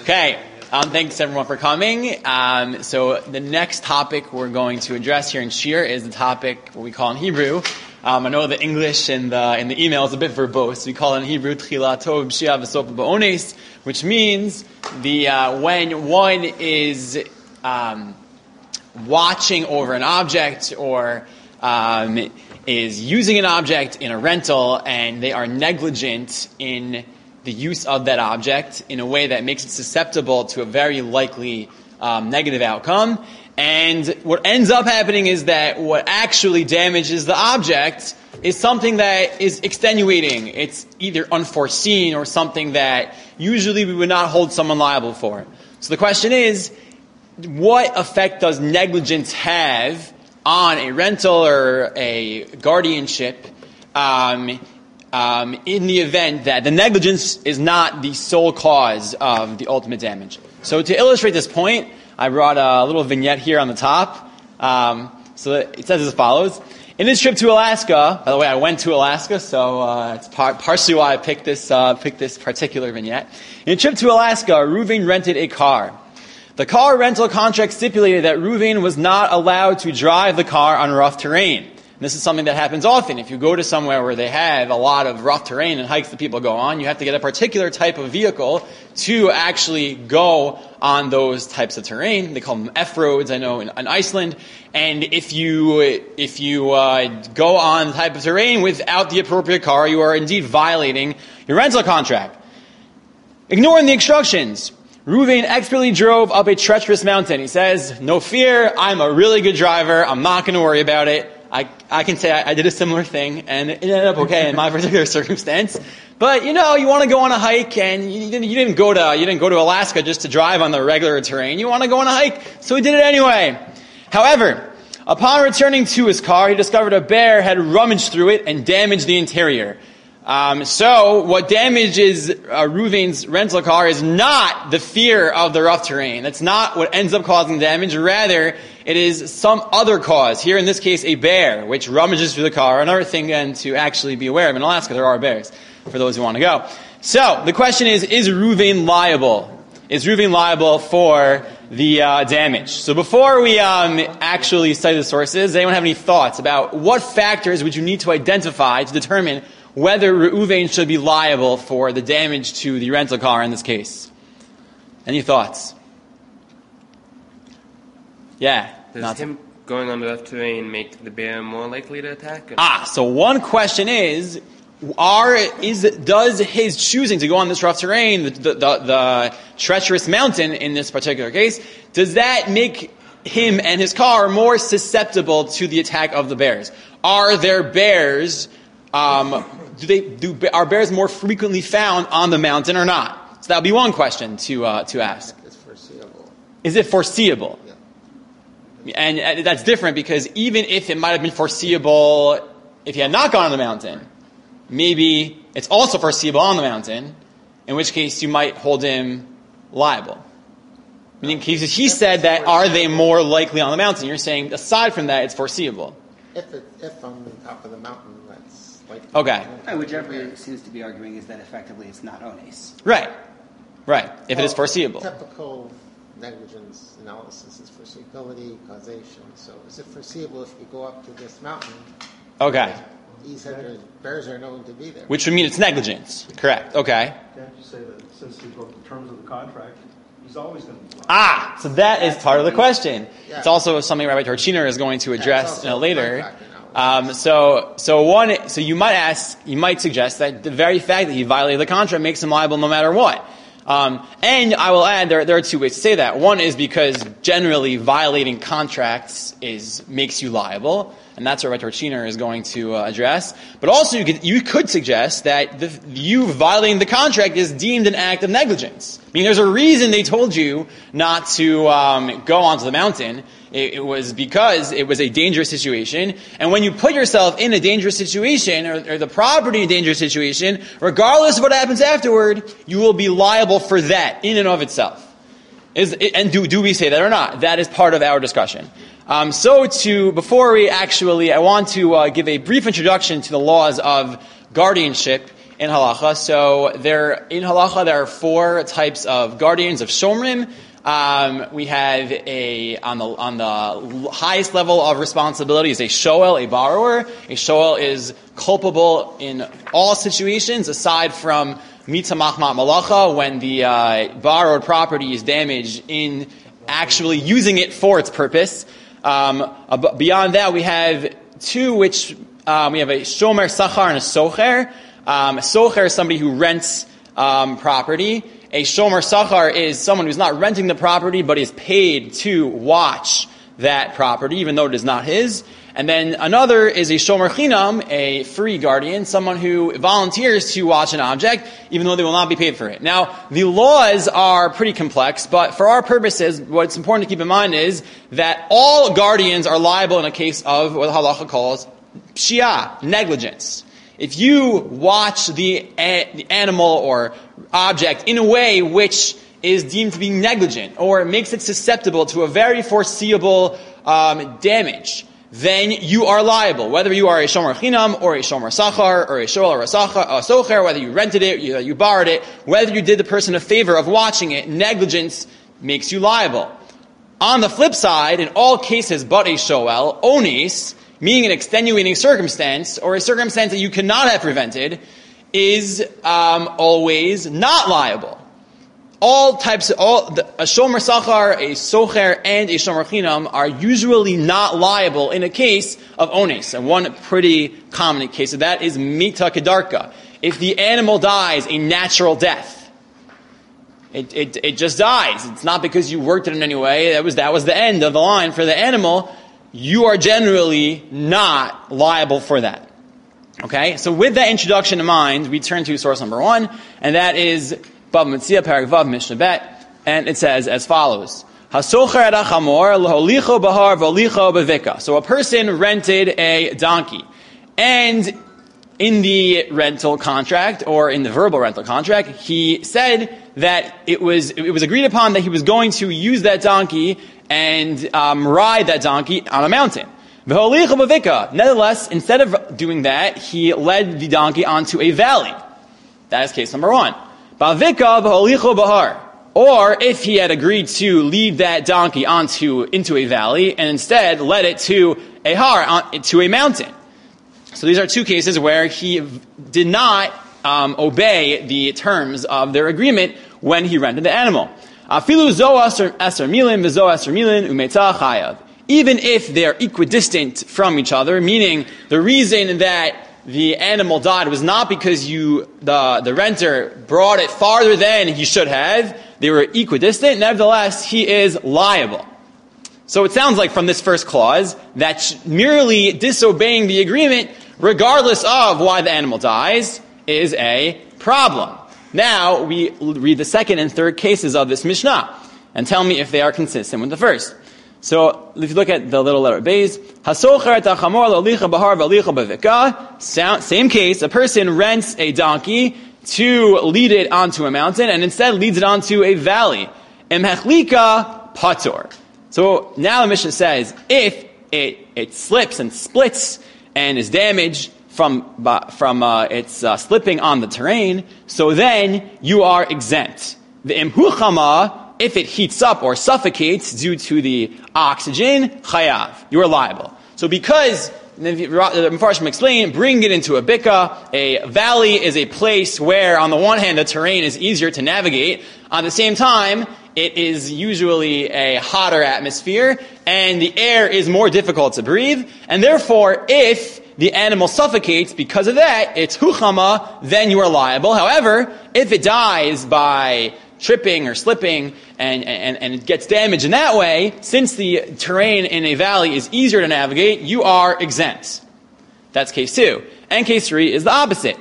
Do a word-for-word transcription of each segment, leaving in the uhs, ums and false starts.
Okay, um, thanks everyone for coming. Um, so the next topic we're going to address here in Shir is the topic what we call in Hebrew. Um, I know the English and the, and the email is a bit verbose. We call it in Hebrew Tchila Tov B'Shia V'Sof B'Ones, which means the uh, when one is um, watching over an object or um, is using an object in a rental and they are negligent in the use of that object in a way that makes it susceptible to a very likely um, negative outcome. And what ends up happening is that what actually damages the object is something that is extenuating. It's either unforeseen or something that usually we would not hold someone liable for. So the question is, what effect does negligence have on a rental or a guardianship um, um, in the event that the negligence is not the sole cause of the ultimate damage? So to illustrate this point, I brought a little vignette here on the top. Um, so it says as follows. In his trip to Alaska, by the way, I went to Alaska, so uh, it's par- partially why I picked this, uh, picked this particular vignette. In a trip to Alaska, Reuven rented a car. The car rental contract stipulated that Reuven was not allowed to drive the car on rough terrain. And this is something that happens often. If you go to somewhere where they have a lot of rough terrain and hikes that people go on, you have to get a particular type of vehicle to actually go on those types of terrain. They call them F-roads, I know, in, in Iceland. And if you if you uh, go on the type of terrain without the appropriate car, you are indeed violating your rental contract. Ignoring the instructions, Reuven expertly drove up a treacherous mountain. He says, no fear, I'm a really good driver. I'm not going to worry about it. I, I can say I, I did a similar thing, and it ended up okay in my particular circumstance. But, you know, you want to go on a hike, and you didn't, you didn't go to you didn't go to Alaska just to drive on the regular terrain. You want to go on a hike, so he did it anyway. However, upon returning to his car, he discovered a bear had rummaged through it and damaged the interior. Um, so what damages uh, Reuven's rental car is not the fear of the rough terrain. That's not what ends up causing damage. Rather, it is some other cause. Here, in this case, a bear, which rummages through the car. Another thing, then, to actually be aware of. In Alaska, there are bears, for those who want to go. So, the question is, is Reuven liable? Is Reuven liable for the uh, damage? So before we um, actually study the sources, does anyone have any thoughts about what factors would you need to identify to determine whether Reuven should be liable for the damage to the rental car in this case? Any thoughts? Yeah. Does him going on the rough terrain make the bear more likely to attack? Or? Ah, so one question is, are is does his choosing to go on this rough terrain, the, the, the, the treacherous mountain in this particular case, does that make him and his car more susceptible to the attack of the bears? Are there bears... Um, do they do are bears more frequently found on the mountain or not? So that would be one question to uh, to ask. It's foreseeable. Is it foreseeable? Yeah. And, and that's different because even if it might have been foreseeable if he had not gone on the mountain, maybe it's also foreseeable on the mountain, in which case you might hold him liable. Meaning, because he said that are they more likely on the mountain? You're saying aside from that, it's foreseeable. If it, if on the top of the mountain, that's like okay. Right, which everybody seems to be arguing is that effectively it's not ones. Right, right. If well, it is foreseeable. Typical negligence analysis is foreseeability, causation. So is it foreseeable if you go up to this mountain? Okay. He said the bears are known to be there. Which would mean it's negligence. Correct. Okay. Can't you say that since he broke the terms of the contract, he's always going to be liable? Ah, so that is part of the question. Yeah. It's also something Rabbi Torchiner is going to address yeah, you know, later. contract Um, so, so one, so you might ask, you might suggest that the very fact that he violated the contract makes him liable no matter what. Um, and I will add, there, there are two ways to say that. One is because generally violating contracts is, makes you liable. And that's what Rabbi Torchiner is going to uh, address. But also you could, you could suggest that the, you violating the contract is deemed an act of negligence. I mean, there's a reason they told you not to um, go onto the mountain. It, it was because it was a dangerous situation. And when you put yourself in a dangerous situation, or, or the property in a dangerous situation, regardless of what happens afterward, you will be liable for that in and of itself. Is, and do, do we say that or not? That is part of our discussion. Um, so to, before we actually, I want to uh, give a brief introduction to the laws of guardianship in halacha. So there, in halacha, there are four types of guardians of shomrim. Um, we have a on the on the highest level of responsibility is a shoel, a borrower. A shoel is culpable in all situations aside from mitzvah machmat malacha, when the uh, borrowed property is damaged in actually using it for its purpose. Um, beyond that, we have two, which um, we have a shomer sachar and a socher. Um, a socher is somebody who rents um, property. A shomer sachar is someone who's not renting the property, but is paid to watch that property, even though it is not his. And then another is a shomer chinam, a free guardian, someone who volunteers to watch an object, even though they will not be paid for it. Now, the laws are pretty complex, but for our purposes, what's important to keep in mind is that all guardians are liable in a case of what the halacha calls pshia, negligence. If you watch the, a- the animal or object in a way which is deemed to be negligent, or makes it susceptible to a very foreseeable um, damage, then you are liable. Whether you are a shomer chinam, or a shomer sachar, or a shoel or a socher, whether you rented it, you, you borrowed it, whether you did the person a favor of watching it, negligence makes you liable. On the flip side, in all cases but a shoel, ones, meaning an extenuating circumstance, or a circumstance that you cannot have prevented, is um, always not liable. All types of, all, the, a shomer sachar, a socher, and a shomer chinam are usually not liable in a case of ones. And one pretty common case of that is mita kedarka. If the animal dies a natural death, it, it, it just dies. It's not because you worked it in any way. That was, that was the end of the line for the animal. You are generally not liable for that. Okay? So with that introduction in mind, we turn to source number one, and that is Bava Metzia, Parak Vav, Mishnah Bet, and it says as follows: Hasocher et hachamor loholicho bahar v'olicho bevika. So a person rented a donkey, and in the rental contract, or in the verbal rental contract, he said that it was it was agreed upon that he was going to use that donkey and um, ride that donkey on a mountain. V'holicho bevika. Nevertheless, instead of doing that, he led the donkey onto a valley. That is case number one. Bavika v'holicho bahar. Or if he had agreed to lead that donkey onto into a valley and instead led it to a har, on, to a mountain. So these are two cases where he did not um, obey the terms of their agreement when he rented the animal. Afilu zo aser milin v'zo aser milin umeta chayav. Even if they're equidistant from each other, meaning the reason that the animal died was not because you, the, the renter, brought it farther than he should have. They were equidistant. Nevertheless, he is liable. So it sounds like from this first clause that merely disobeying the agreement, regardless of why the animal dies, is a problem. Now, we read the second and third cases of this Mishnah and tell me if they are consistent with the first. So, if you look at the little letter Beis, Hasocher et hachamor lolicha bahar v'alicha bevika. Same case, a person rents a donkey to lead it onto a mountain and instead leads it onto a valley. Emhechlika patur. So, now the Mishnah says, if it, it slips and splits and is damaged from, from uh, its uh, slipping on the terrain, so then you are exempt. The imhuchama, if it heats up or suffocates due to the oxygen, chayav, you are liable. So because, the Mepharshim explain, bring it into a bika. A valley is a place where, on the one hand, the terrain is easier to navigate. At the same time, it is usually a hotter atmosphere, and the air is more difficult to breathe. And therefore, if the animal suffocates because of that, it's huchama, then you are liable. However, if it dies by tripping or slipping and, and, and it gets damaged in that way, since the terrain in a valley is easier to navigate, you are exempt. That's case two. And case three is the opposite.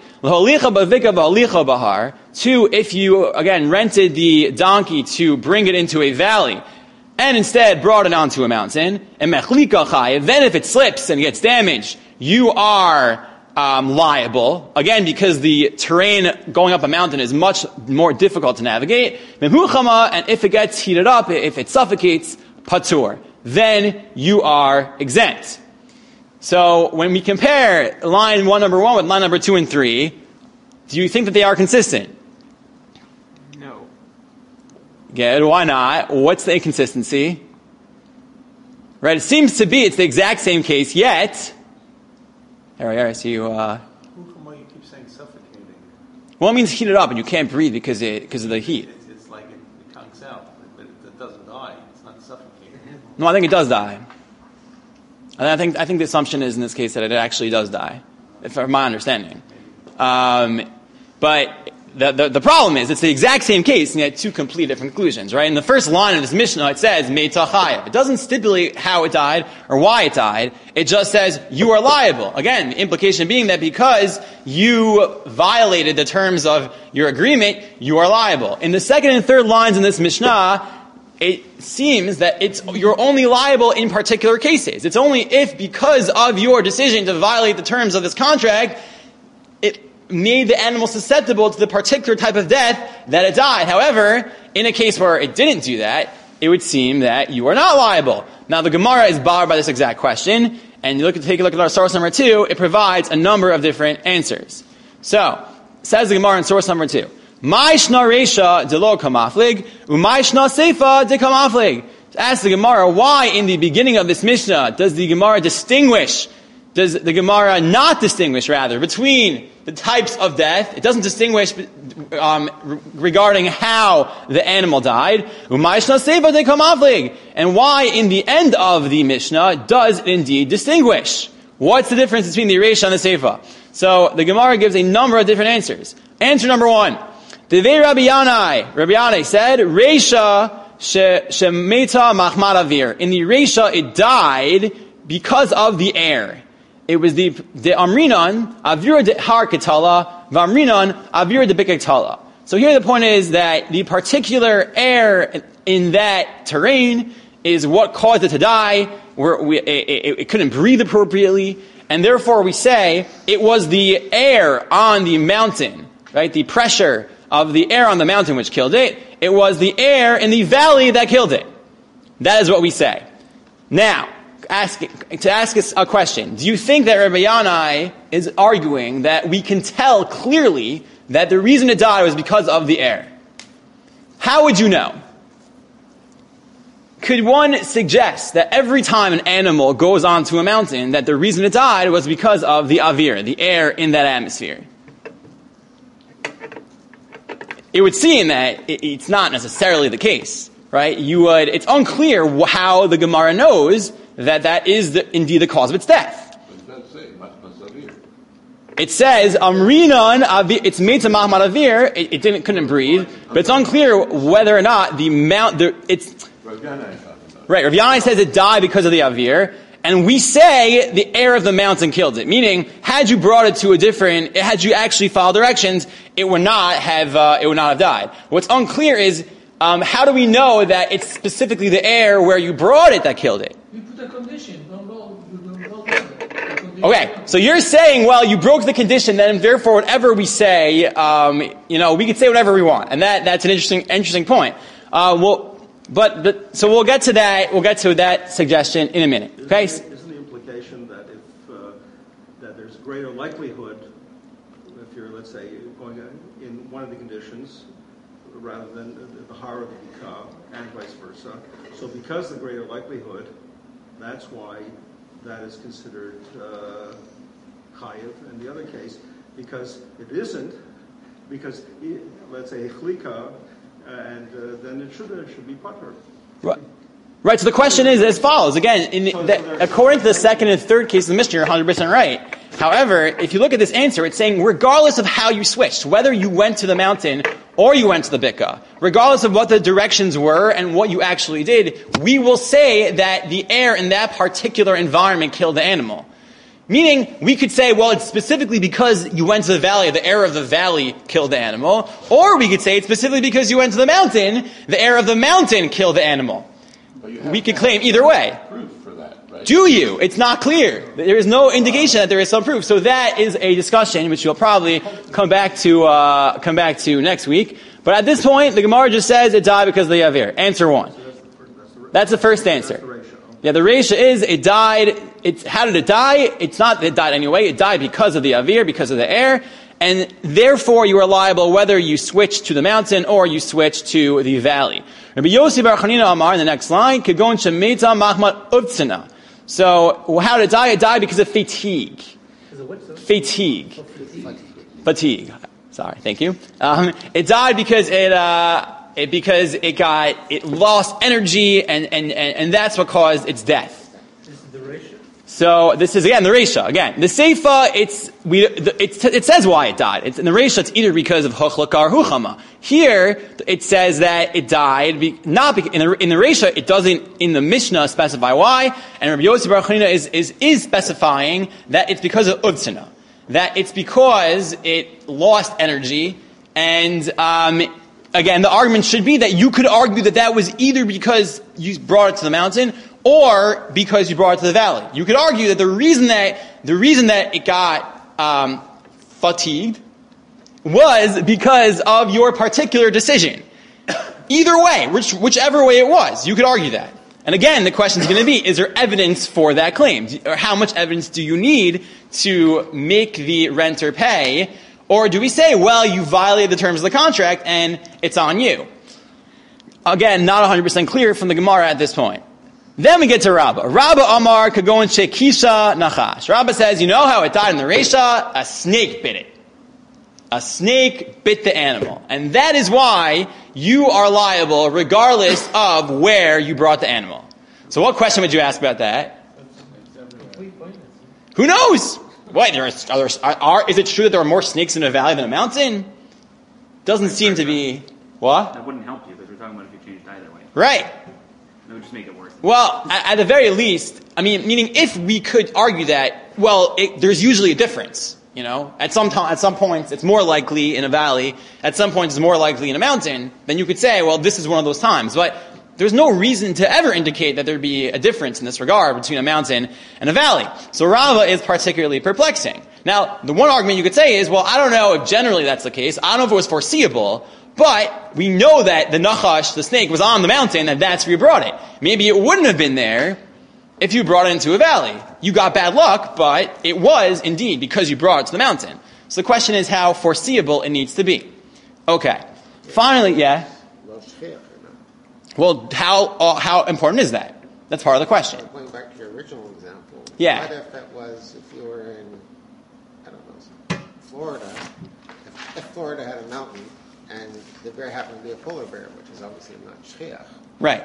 Two, if you, again, rented the donkey to bring it into a valley and instead brought it onto a mountain, and then if it slips and gets damaged, you are Um, liable, again, because the terrain going up a mountain is much more difficult to navigate. And if it gets heated up, if it suffocates, patur, then you are exempt. So when we compare line one number one with line number two and three, Do you think that they are consistent? No. Good. Why not? What's the inconsistency? Right. It seems to be it's the exact same case, yet. All right. All right. So you. Uh, Who from what you keep saying suffocating? well, it means heated up, and you can't breathe because it because of the heat. It's, it's like it, it conks out, but it, it doesn't die. It's not suffocating. No, I think it does die. And I think I think the assumption is in this case that it actually does die, if from my understanding. Um, but the, the the problem is it's the exact same case, and yet two complete different conclusions, right? In the first line of this Mishnah, it says Meita Chaya. It doesn't stipulate how it died or why it died. It just says you are liable. Again, the implication being that because you violated the terms of your agreement, you are liable. In the second and third lines in this Mishnah, it seems that it's you're only liable in particular cases. It's only if, because of your decision to violate the terms of this contract, it made the animal susceptible to the particular type of death that it died. However, in a case where it didn't do that, it would seem that you are not liable. Now, the Gemara is bothered by this exact question, and you look at, take a look at our source number two, it provides a number of different answers. So, says the Gemara in source number two, Ma'ishna reisha de lo kamaflig, u'ma'ishna seifa de kamaflig. Ask the Gemara, why in the beginning of this Mishnah does the Gemara distinguish, does the Gemara not distinguish, rather, between the types of death? It doesn't distinguish um, regarding how the animal died. U'ma'ishna seifa de kamaflig. And why in the end of the Mishnah does it indeed distinguish? What's the difference between the reisha and the seifa? So the Gemara gives a number of different answers. Answer number one. Devei Rabbi Yanai, Rabbi Yanai said, Reisha shemeta machmad avir. In the Reisha, it died because of the air. It was the the amrinan avir de har ketala, v'amrinan avir de biketala. So here the point is that the particular air in that terrain is what caused it to die. Where we, it, it, it couldn't breathe appropriately, and therefore we say it was the air on the mountain, right? The pressure of the air on the mountain which killed it. It was the air in the valley that killed it. That is what we say. Now, ask, to ask us a question, do you think that Rabbi Yanai is arguing that we can tell clearly that the reason it died was because of the air? How would you know? Could one suggest that every time an animal goes onto a mountain that the reason it died was because of the avir, the air in that atmosphere? It would seem that it's not necessarily the case, right? You would, it's unclear how the Gemara knows that that is the, indeed the cause of its death. It says, Amrinan, it's made to Mahmad Avir, it, it didn't, couldn't breathe, but it's unclear whether or not the mount, the, it's, right, Rav Yanai says it died because of the Avir, and we say the air of the mountain killed it. Meaning, had you brought it to a different, had you actually followed directions, it would not have, uh, it would not have died. What's unclear is, um, how do we know that it's specifically the air where you brought it that killed it? You put a condition. Don't go, don't go there. Okay, so you're saying, well, you broke the condition, then therefore whatever we say, um, you know, we could say whatever we want, and that that's an interesting interesting point. Uh, well. But, but so we'll get to that. We'll get to that suggestion in a minute. Okay. Isn't the, isn't the implication that if uh, that there's greater likelihood if you're, let's say, going in one of the conditions rather than the, the har of the bika, and vice versa. So because the greater likelihood, that's why that is considered uh, chayiv. In the other case, because it isn't, because let's say chlika. And uh, then it should it should be putter. Right. Right. So the question is as follows. Again, in the, the, according to the second and third case of the Mishnah, you're one hundred percent right. However, if you look at this answer, it's saying regardless of how you switched, whether you went to the mountain or you went to the bika, regardless of what the directions were and what you actually did, we will say that the air in that particular environment killed the animal. Meaning, we could say, well, it's specifically because you went to the valley, the air of the valley killed the animal. Or we could say it's specifically because you went to the mountain, the air of the mountain killed the animal. We could claim either way. Proof for that, right? Do you? It's not clear. There is no indication that there is some proof. So that is a discussion which we'll probably come back to, uh, come back to next week. But at this point, the Gemara just says it died because of the Yavir. Answer one. That's the first answer. Yeah, the Reisha is, it died, it's, how did it die? It's not that it died anyway, it died because of the Avir, because of the air, and therefore you are liable whether you switch to the mountain or you switch to the valley. Rabbi Yossi bar Chanina Amar in the next line, Kagon Shemeta Mahmat Uvtzina. So how did it die? It died because of fatigue. Fatigue. Fatigue. Sorry, thank you. Um, it died because it, uh, it because it got it lost energy, and, and, and, and that's what caused its death. This is the ratio. So this is again the Reisha. Again, the Seifa, it's we the, it's, it says why it died. It's in the Reisha. It's either because of Hochlaka or Huchama. Here it says that it died be, not be, in the in the Reisha. It doesn't in the Mishnah specify why. And Rabbi Yossi bar Chanina is is is specifying that it's because of Uvtzina. That it's because it lost energy, and um, again, the argument should be that you could argue that that was either because you brought it to the mountain or because you brought it to the valley. You could argue that the reason that the reason that it got um, fatigued was because of your particular decision. Either way, which, whichever way it was, you could argue that. And again, the question is going to be, is there evidence for that claim? Or how much evidence do you need to make the renter pay? Or do we say, well, you violated the terms of the contract and it's on you? Again, not one hundred percent clear from the Gemara at this point. Then we get to Rabbah. Rabbah Amar Kagon Shekisha Nachash. Rabbah says, you know how it died in the Reisha? A snake bit it. A snake bit the animal. And that is why you are liable regardless of where you brought the animal. So what question would you ask about that? Who knows? Wait, there are, are, there, are, is it true that there are more snakes in a valley than a mountain? Doesn't seem to be. What? That wouldn't help you because we're talking about if you changed either way. Right. That would just make it worse. Well, at, at the very least, I mean, meaning if we could argue that, well, it, there's usually a difference. You know, at some time, at some points, it's more likely in a valley. At some points, it's more likely in a mountain. Then you could say, well, this is one of those times. But there's no reason to ever indicate that there'd be a difference in this regard between a mountain and a valley. So Rava is particularly perplexing. Now, the one argument you could say is, well, I don't know if generally that's the case. I don't know if it was foreseeable. But we know that the Nachash, the snake, was on the mountain, and that's where you brought it. Maybe it wouldn't have been there if you brought it into a valley. You got bad luck, but it was indeed because you brought it to the mountain. So the question is how foreseeable it needs to be. Okay. Finally, yeah? Well, how uh, how important is that? That's part of the question. Going back to your original example, yeah. What if it was if you were in, I don't know, Florida, if, if Florida had a mountain and the bear happened to be a polar bear, which is obviously not shchiach. Right.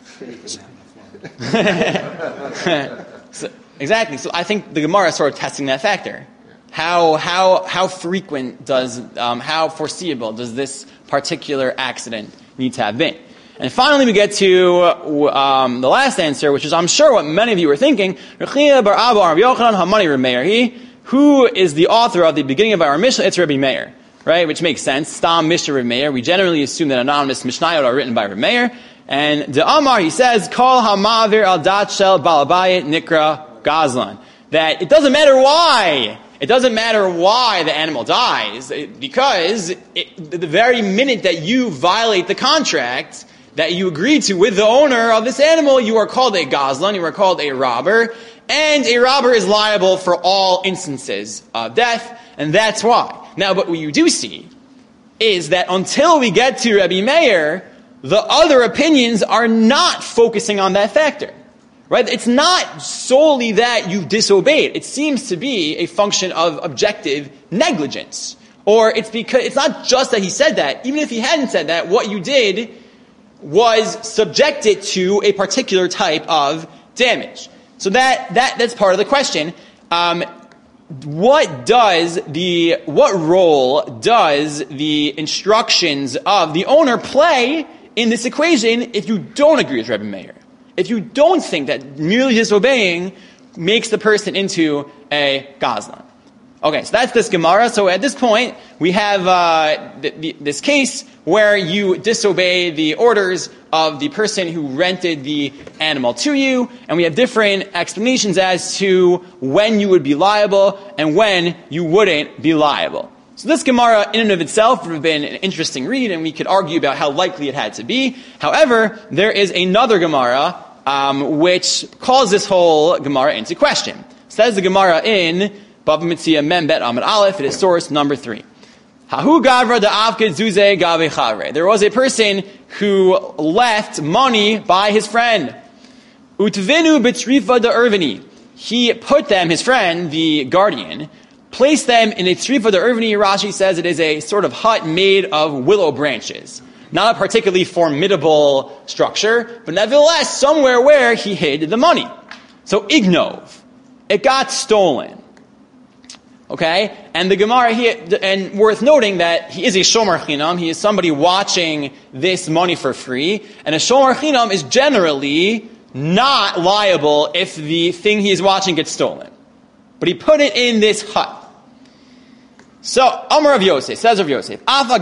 right? so, exactly. So I think the Gemara is sort of testing that factor. Yeah. How how how frequent does um, how foreseeable does this particular accident need to have been? And finally, we get to um, the last answer, which is, I'm sure, what many of you were thinking. Who is the author of the beginning of our Mishnah? It's Rabbi Meir, right? Which makes sense. Stam Mishnah Rabbi Meir. We generally assume that anonymous Mishnayot are written by Rabbi Meir. And the Amar, he says, Kol hamavir al dat shel balabayit nikra gazlan. That it doesn't matter why. It doesn't matter why the animal dies, because it, the very minute that you violate the contract that you agreed to with the owner of this animal, you are called a gazlan, you are called a robber, and a robber is liable for all instances of death, and that's why. Now, but what you do see is that until we get to Rabbi Meir, the other opinions are not focusing on that factor. Right? It's not solely that you've disobeyed. It seems to be a function of objective negligence. Or it's because it's not just that he said that. Even if he hadn't said that, what you did was subjected to a particular type of damage. So that that that's part of the question. Um, what does the what role does the instructions of the owner play in this equation if you don't agree with Rebbe Meir? If you don't think that merely disobeying makes the person into a gazlan. Okay, so that's this Gemara. So at this point, we have uh, th- th- this case where you disobey the orders of the person who rented the animal to you, and we have different explanations as to when you would be liable and when you wouldn't be liable. So this Gemara, in and of itself, would have been an interesting read, and we could argue about how likely it had to be. However, there is another Gemara um, which calls this whole Gemara into question. Says the Gemara in Bava Metzia Mem Bet Amud Aleph. It is source number three. Hahu gavra da'avkid zuze gabe chavre. There was a person who left money by his friend. Utvinu b'trifa da'ervini. He put them, his friend, the guardian, placed them in a trifa da'ervini. Rashi says it is a sort of hut made of willow branches. Not a particularly formidable structure, but nevertheless somewhere where he hid the money. So ignov. It got stolen. Okay? And the Gemara here, and worth noting that he is a shomer chinam, he is somebody watching this money for free, and a shomer chinam is generally not liable if the thing he is watching gets stolen. But he put it in this hut. So, Amar of Yosef, says of Yosef,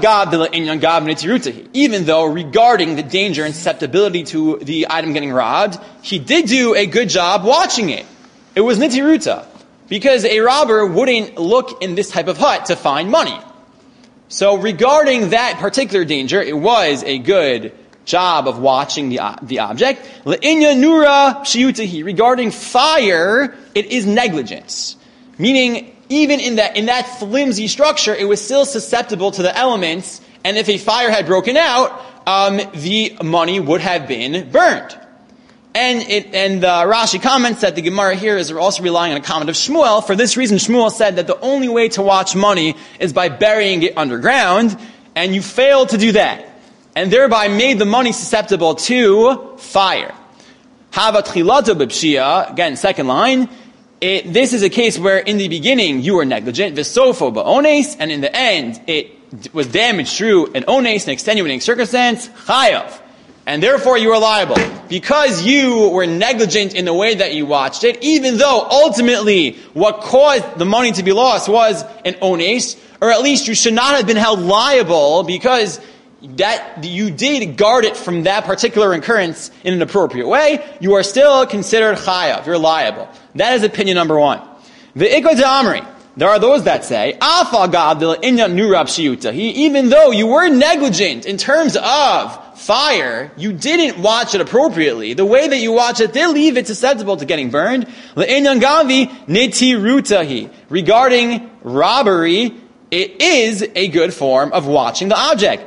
even though regarding the danger and susceptibility to the item getting robbed, he did do a good job watching it. It was nitiruta. Because a robber wouldn't look in this type of hut to find money. So regarding that particular danger, it was a good job of watching the, the object. Le'inya nura shiutahi. Regarding fire, it is negligence. Meaning, even in that, in that flimsy structure, it was still susceptible to the elements, and if a fire had broken out, um, the money would have been burned. And it, and uh, Rashi comments that the Gemara here is also relying on a comment of Shmuel. For this reason, Shmuel said that the only way to watch money is by burying it underground, and you failed to do that, and thereby made the money susceptible to fire. Hava tchilata b'pshia, again, second line. It, this is a case where in the beginning you were negligent, v'sofo ba'ones, and in the end it was damaged through an ones, an extenuating circumstance, chayav. And therefore you are liable. Because you were negligent in the way that you watched it, even though ultimately what caused the money to be lost was an ones, or at least you should not have been held liable because that you did guard it from that particular occurrence in an appropriate way, you are still considered chayav. You're liable. That is opinion number one. Ve'ikot ha'amri. There are those that say, even though you were negligent in terms of fire, you didn't watch it appropriately. The way that you watch it did leave it susceptible to getting burned. Regarding robbery, it is a good form of watching the object.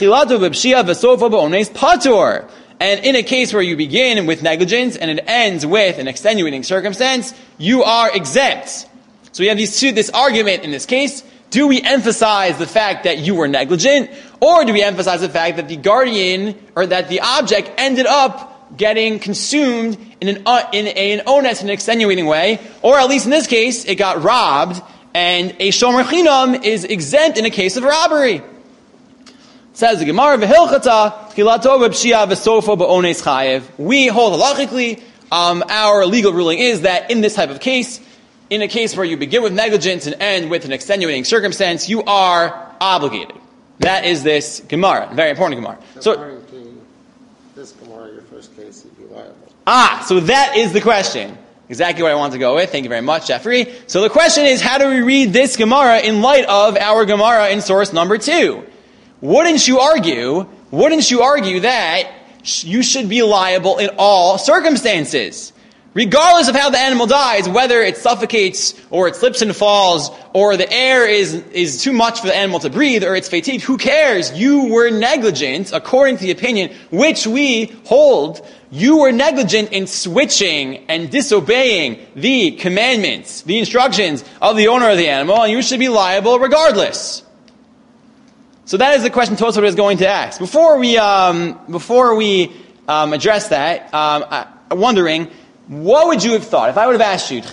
And in a case where you begin with negligence and it ends with an extenuating circumstance, you are exempt. So we have these two, this argument in this case. Do we emphasize the fact that you were negligent, or do we emphasize the fact that the guardian, or that the object ended up getting consumed in an uh, in a, an honest and extenuating way, or at least in this case, it got robbed, and a shomer chinam is exempt in a case of robbery? Says the Gemara, v'hilchata chilato b'pshia v'sofo ba'ones chayev. We hold halachically, um, our legal ruling is that in this type of case, in a case where you begin with negligence and end with an extenuating circumstance, you are obligated. That is this Gemara, very important Gemara. So, according to this Gemara, your first case, you'd be liable. Ah, so that is the question. Exactly what I want to go with. Thank you very much, Jeffrey. So the question is, how do we read this Gemara in light of our Gemara in source number two? Wouldn't you argue, wouldn't you argue that you should be liable in all circumstances? Regardless of how the animal dies, whether it suffocates, or it slips and falls, or the air is, is too much for the animal to breathe, or it's fatigued, who cares? You were negligent, according to the opinion which we hold. You were negligent in switching and disobeying the commandments, the instructions of the owner of the animal, and you should be liable regardless. So that is the question Tosafot is going to ask. Before we, um, before we um, address that, um, I, I'm wondering, what would you have thought if I would have asked you,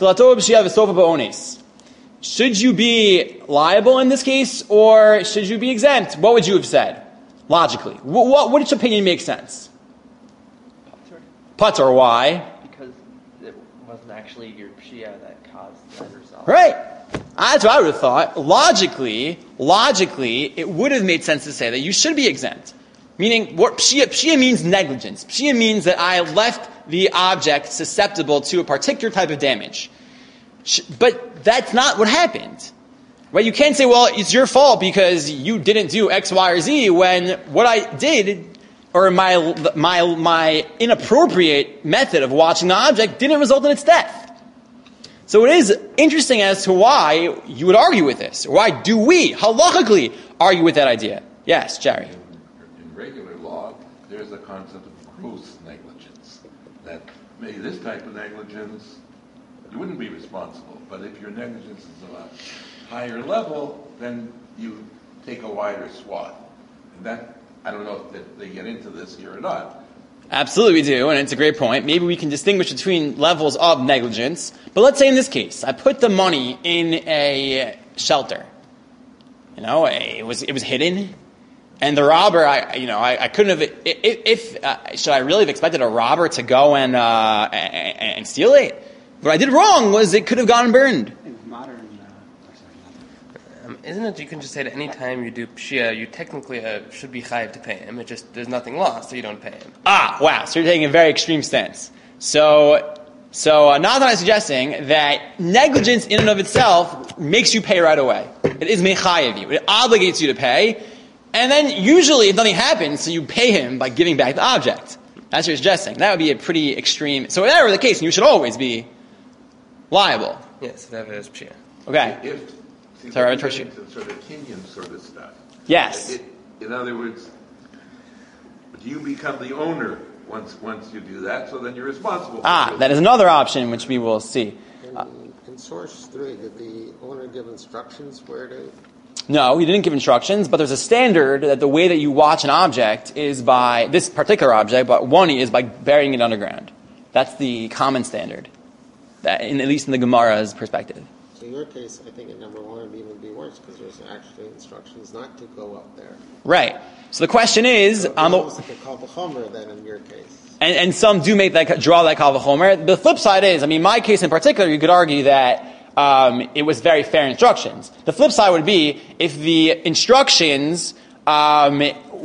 should you be liable in this case, or should you be exempt? What would you have said, logically? What, what, which opinion makes sense? Patur. Patur, why? Because it wasn't actually your pshia that caused that result. Right. That's what I would have thought. Logically, logically, it would have made sense to say that you should be exempt. Meaning, what pshia, pshia means negligence. Pshia means that I left the object susceptible to a particular type of damage. But that's not what happened. Right? You can't say, well, it's your fault because you didn't do X, Y, or Z, when what I did, or my, my, my inappropriate method of watching the object didn't result in its death. So it is interesting as to why you would argue with this. Why do we, halachically, argue with that idea? Yes, Jerry. In, in regular law, there's a concept of gross negligence. That maybe this type of negligence, you wouldn't be responsible. But if your negligence is of a higher level, then you take a wider swath. And that, I don't know if they get into this here or not. Absolutely we do, and it's a great point. Maybe we can distinguish between levels of negligence. But let's say in this case, I put the money in a shelter. You know, it was it was hidden, and the robber, I you know, I, I couldn't have. If, if uh, should I really have expected a robber to go and uh, and, and steal it? What I did wrong was it could have gone and burned. Modern. Um, isn't it you can just say that any time you do pshia, you technically uh, should be chayiv to pay him. It just there's nothing lost, so you don't pay him. Ah, wow! So you're taking a very extreme stance. So, so uh, not that I'm suggesting that negligence in and of itself makes you pay right away. It is mechayev you. It obligates you to pay, and then usually if nothing happens, so you pay him by giving back the object. That's what you're suggesting. That would be a pretty extreme. So if that were the case, you should always be liable. Yes, that is pshia. Okay. If, see, Sorry, I we're trust getting you. into sort of Kenyan sort of stuff. Yes. It, in other words, you become the owner once once you do that, so then you're responsible for Ah, it. that is another option which we will see. In, Uh, in source three, did the owner give instructions where to? No, he didn't give instructions, but there's a standard that the way that you watch an object is by, this particular object, but one is by burying it underground. That's the common standard, that in, at least in the Gemara's perspective. So in your case, I think at number one would even be worse because there's actually instructions not to go up there. Right. So the question is, So it's um, almost like a kal v'chomer then in your case. and, and some do make that, draw that kal v'chomer. The flip side is, I mean, my case in particular, you could argue that Um, it was very fair instructions. The flip side would be if the instructions, um,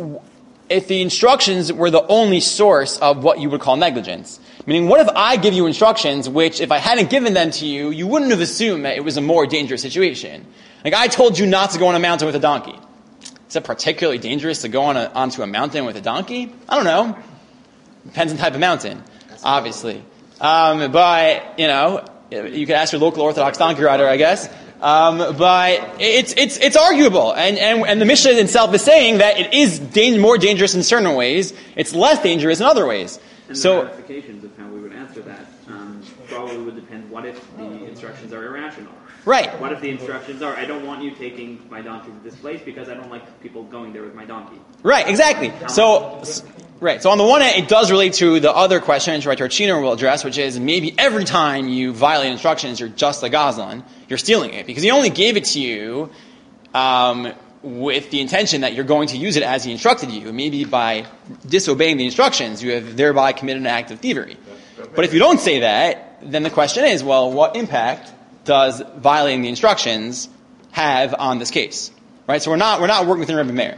if the instructions were the only source of what you would call negligence. Meaning, what if I give you instructions which, if I hadn't given them to you, you wouldn't have assumed that it was a more dangerous situation? Like, I told you not to go on a mountain with a donkey. Is it particularly dangerous to go on a, onto a mountain with a donkey? I don't know. Depends on the type of mountain, obviously. Um, but, you know, you could ask your local Orthodox donkey rider, I guess. Um, but it's it's it's arguable, and, and and the Mishnah itself is saying that it is dan- more dangerous in certain ways. It's less dangerous in other ways. And So, the ramifications of how we would answer that um, probably would depend. What if the instructions are irrational? right, What if the instructions are, I don't want you taking my donkey to this place because I don't like people going there with my donkey? right, exactly. So, right. So on the one hand, it does relate to the other question which Tarchiner will address, which is maybe every time you violate instructions, you're just a Goslin, you're stealing it because he only gave it to you um, with the intention that you're going to use it as he instructed you. Maybe by disobeying the instructions, you have thereby committed an act of thievery. But if you don't say that, then the question is, well, what impact does violating the instructions have on this case? Right? So we're not we're not working within Rebbe Meir.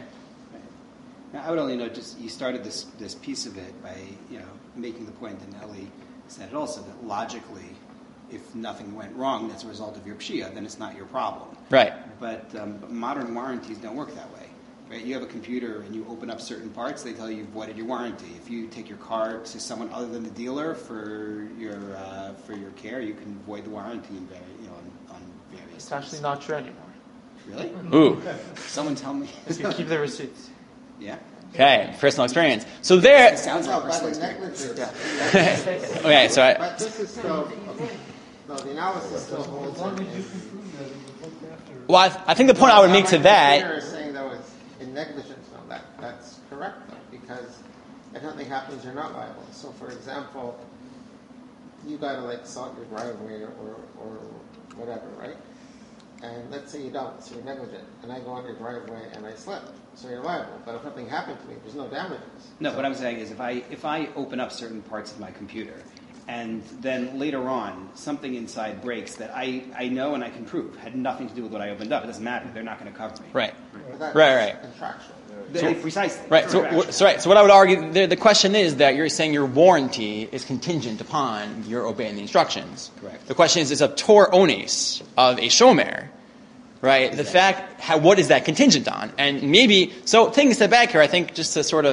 Now, I would only note, just you started this this piece of it by you know making the point that Nelly said also that logically, if nothing went wrong as a result of your pshia, then it's not your problem. Right. But, um, but modern warranties don't work that way. Right? You have a computer and you open up certain parts, they tell you you've voided your warranty. If you take your car to someone other than the dealer for your uh, for your care, you can void the warranty in very, you know, on, on various. It's actually not true anymore. Really? Ooh. Someone tell me. If you keep the receipts. Yeah. Okay. Personal experience. So there. It sounds No, like but personal the experience. negligence. Okay. So I, But this is still, no, the analysis still holds. Why would in- you conclude that it was looked after? well, I, I think the point I would make to that. Peter is saying though it's in negligence. No, that that's correct though, because if nothing happens, you're not liable. So, for example, you got to like salt your driveway or, or or whatever, right? And let's say you don't, so you're negligent, and I go on your driveway and I slip, so you're liable. But if nothing happened to me, there's no damages. No, So- what I'm saying is if I if I open up certain parts of my computer and then later on something inside breaks that I, I know and I can prove had nothing to do with what I opened up, it doesn't matter. They're not going to cover me. Right. But that's Right, right. contractual. The- precisely. Right. So, Correct. wh- so, right. So what I would argue, the, the question is that you're saying your warranty is contingent upon your obeying the instructions. Correct. The question is, is a tor ones of a shomer, right? The fact, how, what is that contingent on? And maybe, so taking a step back here, I think just to sort of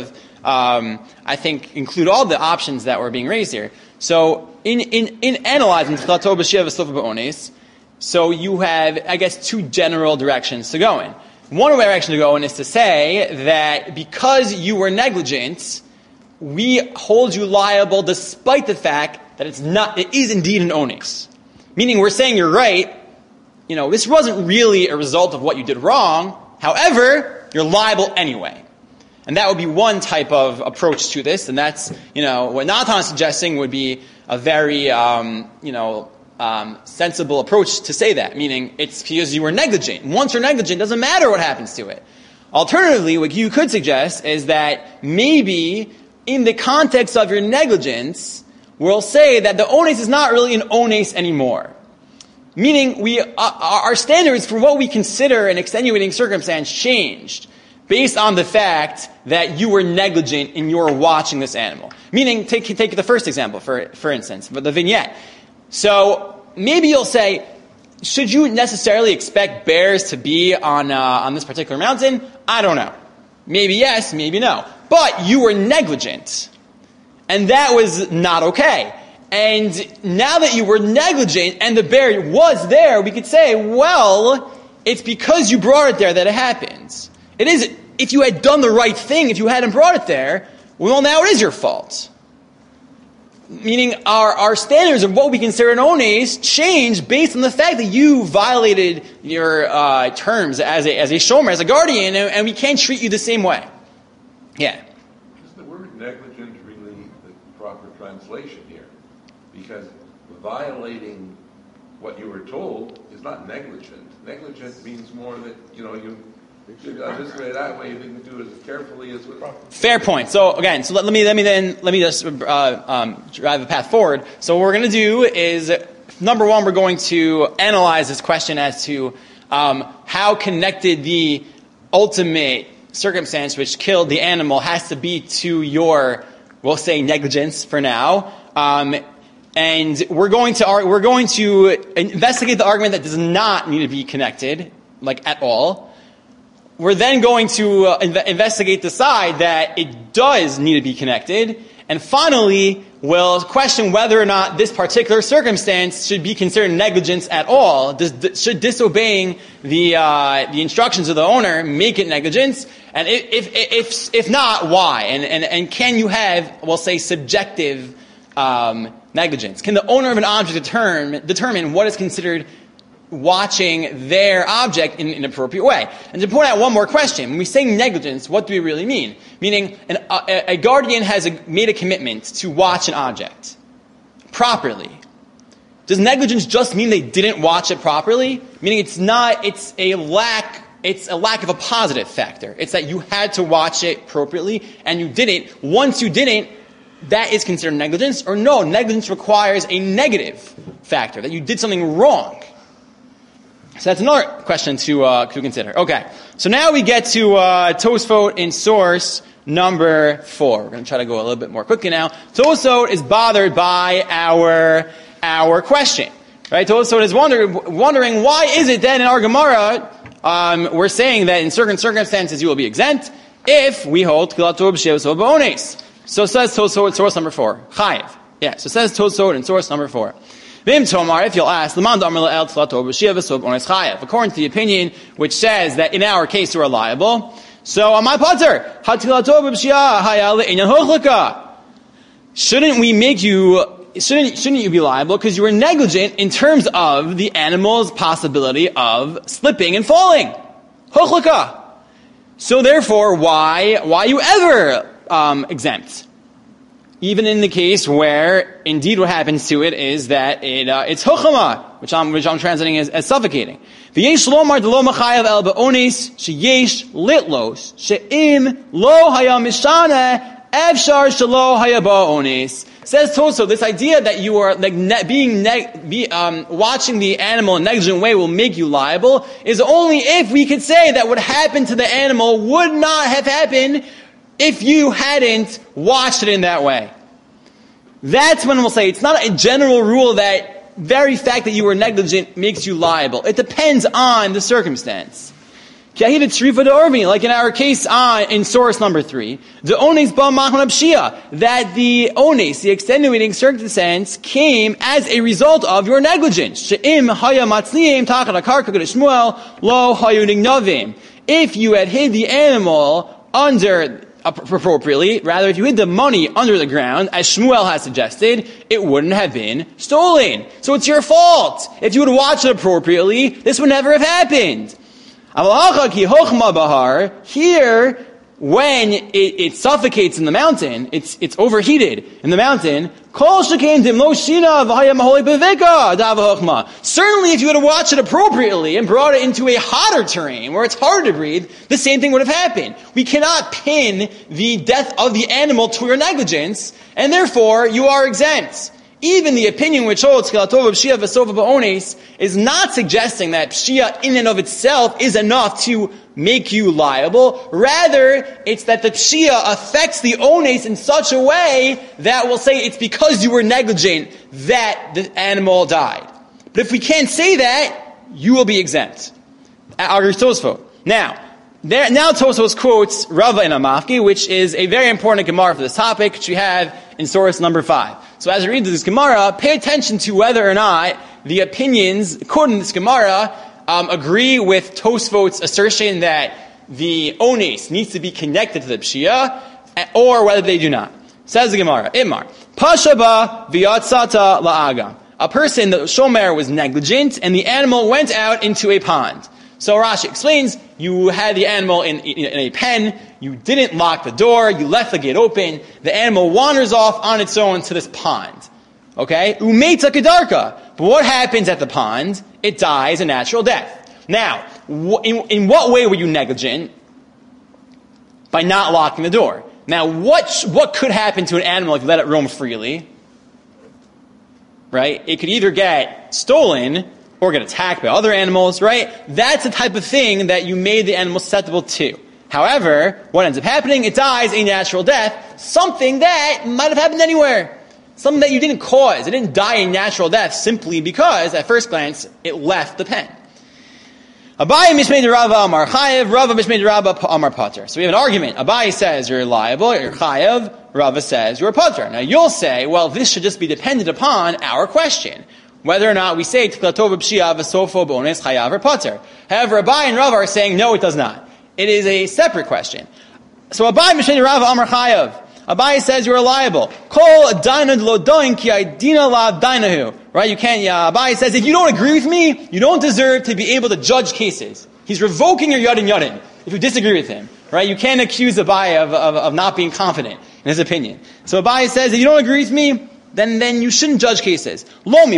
um, I think, include all the options that were being raised here. So in in in analyzing Tchilato b'shia v'sofa b'ones, so you have, I guess, two general directions to go in. One direction to go in is to say that because you were negligent, we hold you liable despite the fact that it's not, it is indeed an ones. Meaning we're saying you're right, you know, this wasn't really a result of what you did wrong, however, you're liable anyway. And that would be one type of approach to this, and that's, you know, what Natan is suggesting would be a very, um, you know, um, sensible approach to say that, meaning it's because you were negligent. Once you're negligent, it doesn't matter what happens to it. Alternatively, what you could suggest is that maybe in the context of your negligence, we'll say that the ones is not really an ones anymore. Meaning, we uh, our standards for what we consider an extenuating circumstance changed based on the fact that you were negligent in your watching this animal. Meaning, take take the first example, for for instance, the vignette. So maybe you'll say, should you necessarily expect bears to be on uh, on this particular mountain? I don't know. Maybe yes, maybe no. But you were negligent, and that was not okay. And now that you were negligent and the bear was there, we could say, well, it's because you brought it there that it happens. It is, if you had done the right thing, if you hadn't brought it there, well, now it is your fault. Meaning our, our standards of what we consider an ones change based on the fact that you violated your uh, terms as a, as a shomer, as a guardian, and, and we can't treat you the same way. Yeah. Is the word negligent really the proper translation here? Because violating what you were told is not negligent. Negligent means more that, you know, you do this way, that way, you didn't do it as carefully as was. Fair point. So again, so let, let me let me then let me just uh, um, drive a path forward. So what we're going to do is, number one, we're going to analyze this question as to um, how connected the ultimate circumstance which killed the animal has to be to your, we'll say, negligence for now. Um, And we're going to we're going to investigate the argument that does not need to be connected, like at all. We're then going to uh, inv- investigate the side that it does need to be connected, and finally, we'll question whether or not this particular circumstance should be considered negligence at all. Does, th- should disobeying the uh, the instructions of the owner make it negligence? And if if if, if not, why? And, and and can you have, we'll say, subjective Um, negligence? Can the owner of an object determine, determine what is considered watching their object in an appropriate way? And to point out one more question, when we say negligence, what do we really mean? Meaning, an, a, a guardian has a, made a commitment to watch an object properly. Does negligence just mean they didn't watch it properly? Meaning it's not, it's a lack, it's a lack of a positive factor. It's that you had to watch it appropriately and you didn't. Once you didn't, that is considered negligence, or no, negligence requires a negative factor, that you did something wrong. So that's another question to uh, to consider. Okay, so now we get to uh, Tosfot in source number four. We're going to try to go a little bit more quickly now. Tosfot is bothered by our our question, right? Tosfot is wonder, wondering why is it that in our Gemara um, we're saying that in certain circumstances you will be exempt if we hold Tchilato b'shia v'sofa b'ones. So says Tosfot in source number four. Chayiv. Yeah, so says Tosfot in source number four. Vim Tomar, if you'll ask, according to the opinion which says that in our case we're liable, so on my pater, shouldn't we make you, shouldn't, shouldn't you be liable because you were negligent in terms of the animal's possibility of slipping and falling? So therefore, why, why you ever Um, exempt, even in the case where indeed what happens to it is that it uh, it's hochama, which I'm which I'm translating as, as suffocating. V'yesh lomar de lo machayav el be'ones sheyesh litlos she'im lo haya mishana efshar shelo haya ba'ones. Says Tosfot, this idea that you are like ne- being neg- be, um, watching the animal in a negligent way will make you liable is only if we could say that what happened to the animal would not have happened if you hadn't watched it in that way. That's when we'll say it's not a general rule that very fact that you were negligent makes you liable. It depends on the circumstance. Like in our case on in source number three, the ones ba machman pshia, that the ones, the extenuating circumstance, came as a result of your negligence. She'im haya matzniim tachat hakarka Shmuel lo hayu nignavim. If you had hid the animal under appropriately, rather if you hid the money under the ground, as Shmuel has suggested, it wouldn't have been stolen. So it's your fault. If you would have watched it appropriately, this would never have happened. Here, when it, it suffocates in the mountain, it's it's overheated in the mountain. Certainly, if you would have watched it appropriately and brought it into a hotter terrain where it's harder to breathe, the same thing would have happened. We cannot pin the death of the animal to your negligence, and therefore you are exempt. Even the opinion which holds Tchilatov Pshia V'Sofa Ba'ones is not suggesting that Pshia in and of itself is enough to make you liable. Rather, it's that the Pshia affects the Ones in such a way that will say it's because you were negligent that the animal died. But if we can't say that, you will be exempt. Argues Tosfot. Now, there, now Tosfos quotes Rava in Amafki, which is a very important Gemara for this topic, which we have in source number five. So as we read this Gemara, pay attention to whether or not the opinions, according to this Gemara, um, agree with Tosfot's assertion that the Ones needs to be connected to the Pshia, or whether they do not. Says the Gemara, Imar, Pashaba v'yatzata la'aga. A person, the Shomer, was negligent, and the animal went out into a pond. So Rashi explains, you had the animal in, in, in a pen, you didn't lock the door, you left the gate open, the animal wanders off on its own to this pond. Okay? Umeita kedarka. But what happens at the pond? It dies a natural death. Now, in, in what way were you negligent? By not locking the door. Now, what, what could happen to an animal if you let it roam freely? Right? It could either get stolen, or get attacked by other animals, right? That's the type of thing that you made the animal susceptible to. However, what ends up happening? It dies a natural death, something that might have happened anywhere. Something that you didn't cause. It didn't die a natural death simply because, at first glance, it left the pen. Abaye mishmei Rava Amar Chayev, Rava mishmei Rava Amar Pater. So we have an argument. Abaye says you're liable, you're Chayev, Rava says you're Pater. Now you'll say, well, this should just be dependent upon our question. Whether or not we say Tchilatov Pshia V'Sofo B'Ones Chayav or Pater. However, Abaye and Rava are saying no, it does not. It is a separate question. So Abaye Mishmei Rava Amar Chayav. Abaye says you are liable. Kol Dainad Lo Doin Ki Aidina Lav Dainahu. Right? You can't. Yeah. Abaye says if you don't agree with me, you don't deserve to be able to judge cases. He's revoking your Yadin Yadin if you disagree with him. Right? You can't accuse Abaye of, of of not being confident in his opinion. So Abaye says if you don't agree with me, then then you shouldn't judge cases. Certainly,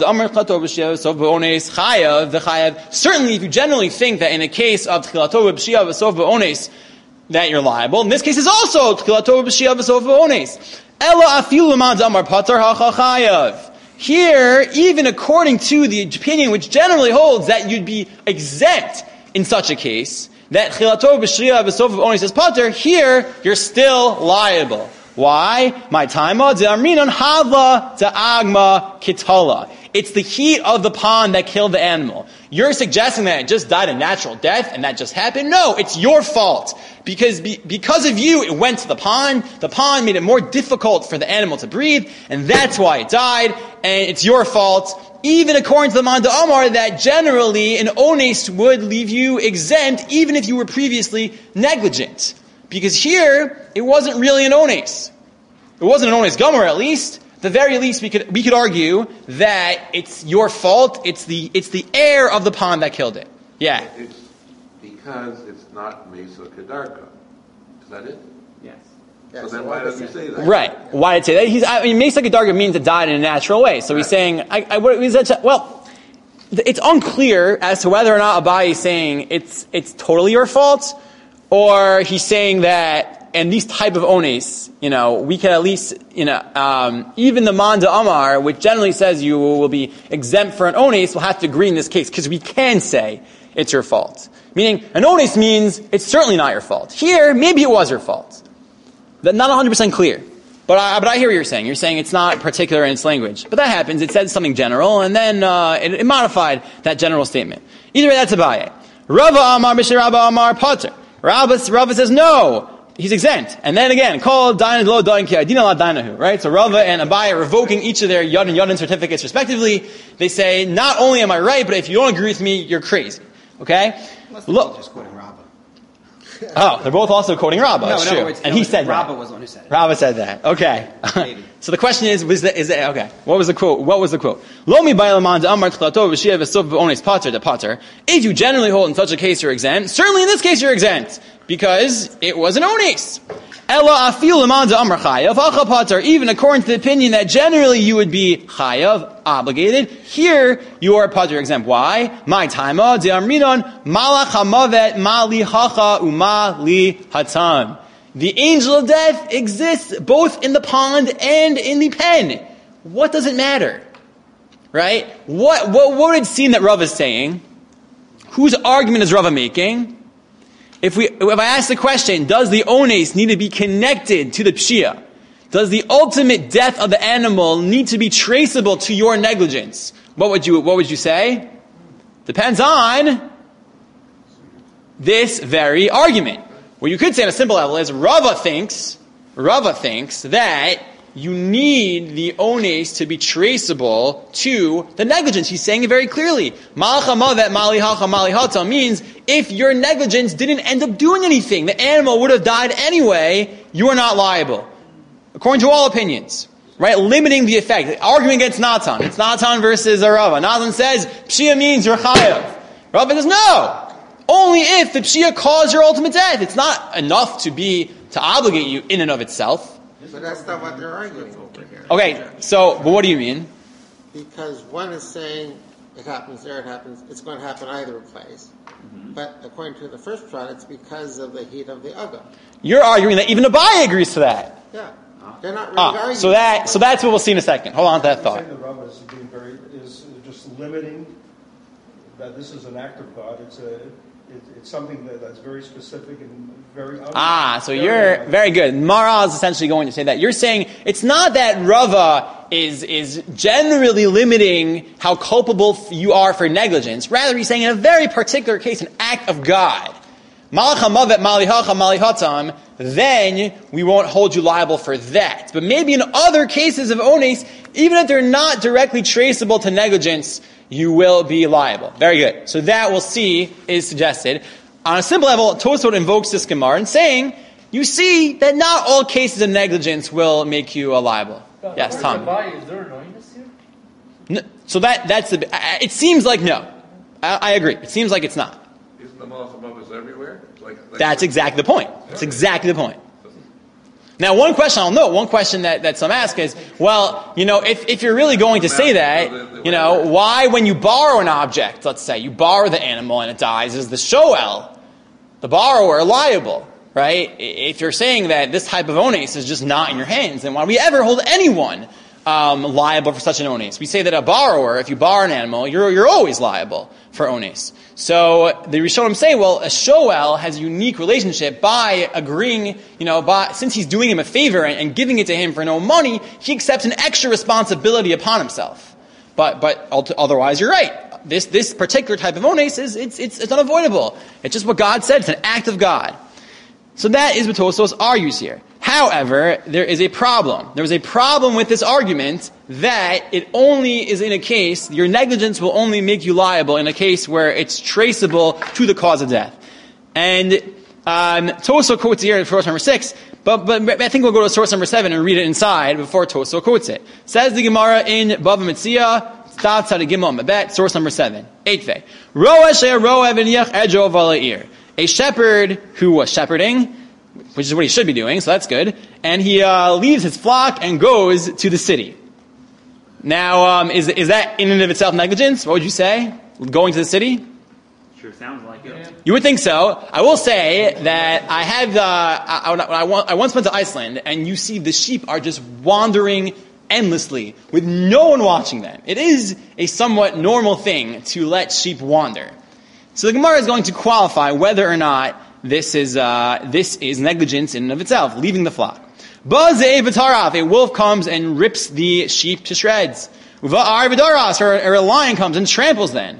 if you generally think that in a case of Tchilatov B'Shia V'Sof B'Ones that you're liable, in this case is also Tchilatov B'Shia V'Sof B'Ones. Ela afilu l'man d'amar pater ha'chachayav. Here, even according to the opinion which generally holds that you'd be exempt in such a case, that Tchilatov B'Shia V'Sof B'Ones is pater, here you're still liable. Why? My time de'amrinon havla de'agma kitala. It's the heat of the pond that killed the animal. You're suggesting that it just died a natural death and that just happened? No, it's your fault. Because be, because of you, it went to the pond. The pond made it more difficult for the animal to breathe, and that's why it died, and it's your fault. Even according to the Manda Amar, that generally an ones would leave you exempt even if you were previously negligent. Because here, it wasn't really an ones. It wasn't an ones gomer, at least. At the very least, we could we could argue that it's your fault. It's the it's the air of the pond that killed it. Yeah. It's because it's not Mesa Kedarka. Is that it? Yes. So yes, then why does he say that? Right. Why did it say that? He's, I mean, Mesa Kedarka means it died in a natural way. So right. He's saying, I, I, what is that? Well, it's unclear as to whether or not Abaye is saying it's it's totally your fault, or he's saying that, and these type of ones, you know, we can at least, you know, um, even the Manda Amar, which generally says you will be exempt for an ones, will have to agree in this case, because we can say it's your fault. Meaning, an ones means it's certainly not your fault. Here, maybe it was your fault. That's not one hundred percent clear. But I, but I hear what you're saying. You're saying it's not particular in its language. But that happens. It said something general, and then uh, it, it modified that general statement. Either way, that's Abaye. Rava Amar B'Shei Rabba Amar Pater. Rava, Rava says no, he's exempt. And then again, call Dayan Lo Dayan Ki Adina La Dainahu, right? So Rava and Abaye are revoking each of their Yad and Yadin certificates respectively. They say, not only am I right, but if you don't agree with me, you're crazy. Okay? Look. Just quoting Rava. Oh, they're both also quoting Rava. No, That's in true. other words, and no, he said Rava that. was the one who said it. Rava said that. Okay. Maybe. So the question is, was that, is that, okay. What was the quote? What was the quote? Lo mi ba'elaman amar t'chlato v'shia v'sof v'ones pater de pater. If you generally hold in such a case you're exempt, certainly in this case you're exempt. Because it was an ones. Ella afil leman amar chayav acha pater. Even according to the opinion that generally you would be chayav, obligated, here you are pater exempt. Why? My taima de amrinon malach hamavet mali hacha umali hatam. The angel of death exists both in the pond and in the pen. What does it matter? Right? What, what, what would it seem that Rav is saying? Whose argument is Rav making? If we, if I ask the question, does the ones need to be connected to the pshia? Does the ultimate death of the animal need to be traceable to your negligence? What would you, what would you say? Depends on this very argument. What you could say on a simple level is Rava thinks, Rava thinks that you need the ones to be traceable to the negligence. He's saying it very clearly. Malachamavet malihacha malihata means if your negligence didn't end up doing anything, the animal would have died anyway, you are not liable. According to all opinions. Right? Limiting the effect. The argument against Natan. It's Natan versus Rava. Natan says, Pshia means you're chayav. Rava says, no! Only if the Pshia caused your ultimate death. It's not enough to be, to obligate you in and of itself. But that's not what they're arguing over here. Okay, so, but what do you mean? Because one is saying it happens there, it happens, it's going to happen either place. Mm-hmm. But according to the first shot, it's because of the heat of the Uga. You're arguing that even Abaye agrees to that. Yeah. They're not really ah, arguing. So that, so that's what we'll see in a second. Hold on to that thought. The Rava is being very, is just limiting that this is an act of God. It's a, it, it's something that, that's very specific and very. Ah, so you're very good. Mara is essentially going to say that. You're saying it's not that Rava is is generally limiting how culpable you are for negligence. Rather, he's saying in a very particular case, an act of God. Malachamavet malihacha malihatam, then we won't hold you liable for that. But maybe in other cases of ones, even if they're not directly traceable to negligence, you will be liable. Very good. So that we'll see is suggested. On a simple level, Tosfot invokes this Gemara and saying, you see that not all cases of negligence will make you a liable. Uh, yes, Tom. Is there an annoyingness here? No, so that that's the. It seems like no. I, I agree. It seems like it's not. Isn't the malach above us everywhere? Like, like That's exactly the point. That's exactly the point. Now, one question I'll note, one question that, that some ask is, well, you know, if, if you're really going to say that, you know, why when you borrow an object, let's say, you borrow the animal and it dies, is the shoel, the borrower, liable, right? If you're saying that this type of ones is just not in your hands, then why do we ever hold anyone um, liable for such an ones? We say that a borrower, if you borrow an animal, you're, you're always liable for ones. So the Rishonim say, well, a shoel has a unique relationship by agreeing, you know, by, since he's doing him a favor and, and giving it to him for no money, he accepts an extra responsibility upon himself. But, but otherwise, you're right. This, this particular type of ones is, it's, it's, it's unavoidable. It's just what God said. It's an act of God. So that is what Tosfos argues here. However, there is a problem. There is a problem with this argument that it only is in a case, your negligence will only make you liable in a case where it's traceable to the cause of death. And um, Tosfos quotes here in source number six, but, but I think we'll go to source number seven and read it inside before Tosfos quotes it. Says the Gemara in Bava Metzia, Tzad Tzad Gimel Mebet, source number seven, eighth day. A shepherd who was shepherding, which is what he should be doing, so that's good. And he uh, leaves his flock and goes to the city. Now, um, is is that in and of itself negligence? What would you say? Going to the city? Sure sounds like it. You would think so. I will say that I had, uh, I, I, I once went to Iceland, and you see the sheep are just wandering endlessly with no one watching them. It is a somewhat normal thing to let sheep wander. So the Gemara is going to qualify whether or not this is uh, this is negligence in and of itself, leaving the flock. Bazei v'taraf, a wolf comes and rips the sheep to shreds. Uva'ar v'daras, or a lion comes and tramples them.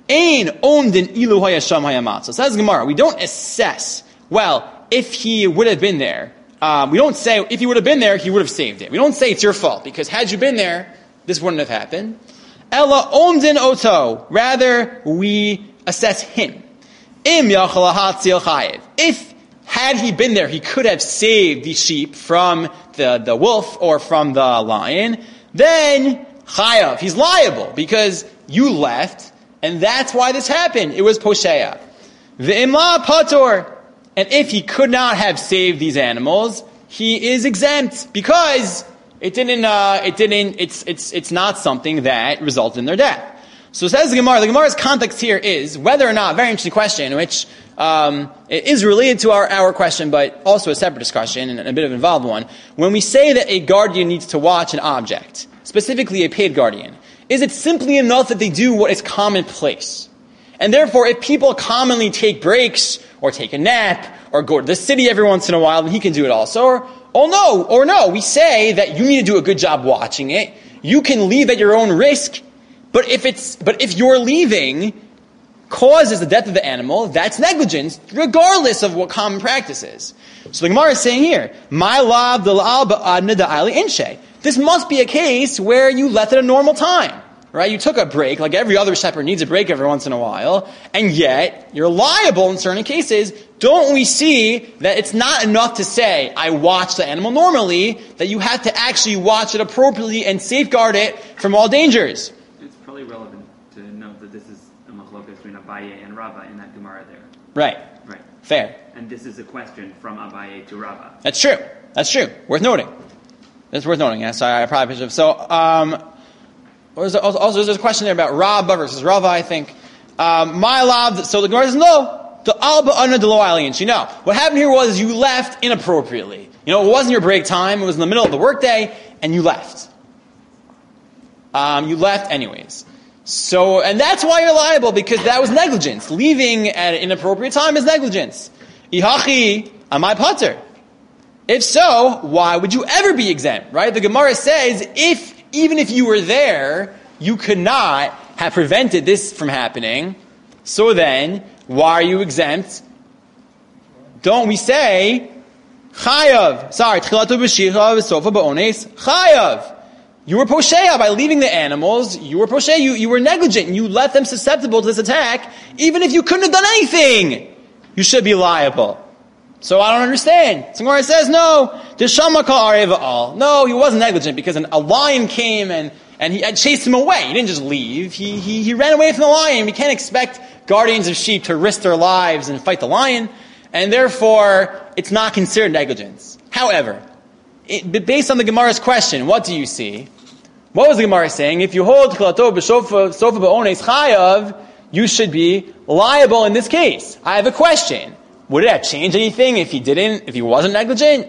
Ein omdin ilu hayasham hayamatza. Says Gemara, we don't assess, well, if he would have been there, um, we don't say, if he would have been there, he would have saved it. We don't say it's your fault, because had you been there, this wouldn't have happened. Ella omdin oto. Rather, we assess him. Im yachal hatzil chayev. If, had he been there, he could have saved the sheep from the, the wolf or from the lion, then chayav, he's liable, because you left, and that's why this happened. It was posheya. V'imla pator. And if he could not have saved these animals, he is exempt, because it didn't, uh, it didn't, it's, it's, it's not something that resulted in their death. So says the Gemara, the Gemara's context here is whether or not, very interesting question, which, um, it is related to our, our question, but also a separate discussion and a bit of an involved one. When we say that a guardian needs to watch an object, specifically a paid guardian, is it simply enough that they do what is commonplace? And therefore, if people commonly take breaks, or take a nap, or go to the city every once in a while, then he can do it also. Or, oh no, or no, we say that you need to do a good job watching it. You can leave at your own risk, but if it's, but if your leaving causes the death of the animal, that's negligence, regardless of what common practice is. So the Gemara is saying here, my lav dalal ba'adna da'ali inshe. This must be a case where you left at a normal time. Right? You took a break, like every other shepherd needs a break every once in a while, and yet you're liable in certain cases. Don't we see that it's not enough to say, I watch the animal normally, that you have to actually watch it appropriately and safeguard it from all dangers? It's probably relevant to note that this is a machlokas between Abaye and Rava in that Gemara there. Right. Right. Fair. And this is a question from Abaye to Rava. That's true. That's true. Worth noting. That's worth noting. Yes, I, I probably should have. So, um, Also, also, there's a question there about Rabba versus Rava, I think. Um, my lab, so the Gemara says, no, the alba under the low alien. You know, what happened here was you left inappropriately. You know, it wasn't your break time, it was in the middle of the workday, and you left. Um, you left anyways. So, and that's why you're liable, because that was negligence. Leaving at an inappropriate time is negligence. Ihachi amai pater. If so, why would you ever be exempt, right? The Gemara says, if even if you were there, you could not have prevented this from happening. So then, why are you exempt? Don't we say, chayav? Sorry, tchilatu b'shicha v'sofa ba'ones, chayav. You were posheya by leaving the animals. You were posheya. You, you were negligent. You left them susceptible to this attack. Even if you couldn't have done anything, you should be liable. So I don't understand. Gemara says, no, no, he wasn't negligent because an, a lion came and, and he had chased him away. He didn't just leave. He, he, he ran away from the lion. We can't expect guardians of sheep to risk their lives and fight the lion. And therefore, it's not considered negligence. However, it, based on the Gemara's question, what do you see? What was the Gemara saying? If you hold chilato b'sofa ba'ones chayav, you should be liable in this case. I have a question. Would it have changed anything if he didn't, if he wasn't negligent?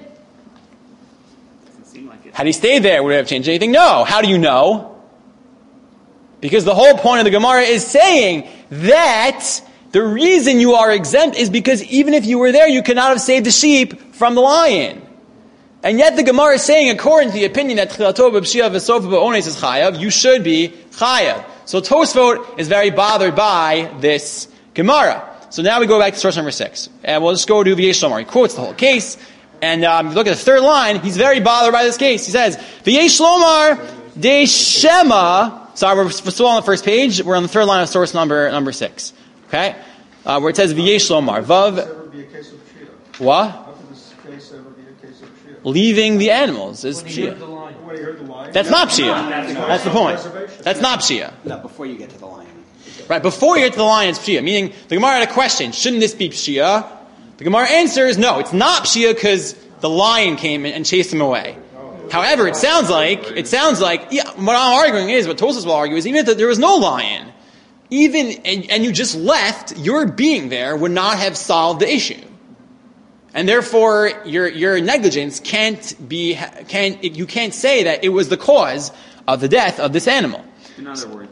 Doesn't seem like it. Had he stayed there, would it have changed anything? No. How do you know? Because the whole point of the Gemara is saying that the reason you are exempt is because even if you were there, you could not have saved the sheep from the lion. And yet the Gemara is saying, according to the opinion that Chilato b'pshia v'sofa ba'ones is chayav, you should be chayav. So Tosfot is very bothered by this Gemara. So now we go back to source number six. And we'll just go to V'yesh Lomar. He quotes the whole case. And um, if you look at the third line, he's very bothered by this case. He says, V'yesh Lomar de Shema. Sorry, we're still on the first page. We're on the third line of source number number six. Okay? Uh, where it says V'yesh Lomar. Vav. What? How could this case ever be a case of Shia? Leaving the animals is When he heard Pshia. the line. When he heard the line. That's not Pshia. That's the point. That's not Pshia. No, before you get to the lion. Right, before you get to the lion, it's Pshia. Meaning, the Gemara had a question, shouldn't this be Pshia? The Gemara answers, no, it's not Pshia because the lion came and chased him away. However, it sounds like, it sounds like, yeah, what I'm arguing is, what Tosfos will argue is, even if there was no lion, even, and, and you just left, your being there would not have solved the issue. And therefore, your, your negligence can't be, can't, you can't say that it was the cause of the death of this animal. In other words,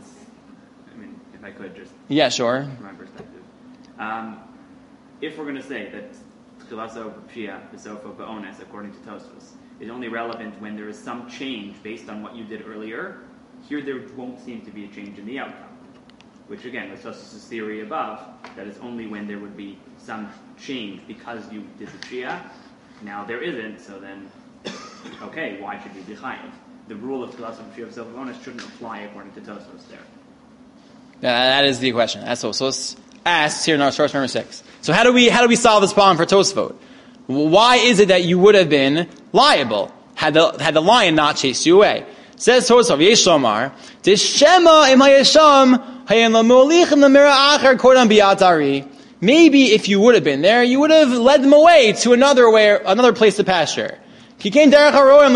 I could just yeah, sure. from my perspective. Um, if we're going to say that Chilaso Pshia V'sofa Ba'ones, according to Tosfos, is only relevant when there is some change based on what you did earlier, here there won't seem to be a change in the outcome. which again was Tosfos' theory above, that it's only when there would be some change because you did the Pshia. Now there isn't, so then, okay, why should you be chayiv? The rule of Tchilas Pshia of self bonus shouldn't apply according to Tosfos there. Yeah, that is the question. That's Tosfos asks here in our source number six. So how do we how do we solve this problem for Tosfot? Why is it that you would have been liable had the had the lion not chased you away? Says Tosfot, Yesh Lomar, Tishema im hayesham hayem lamolichem lemira acher kodam biatari. Maybe if you would have been there, you would have led them away to another way, another place to pasture. Because that's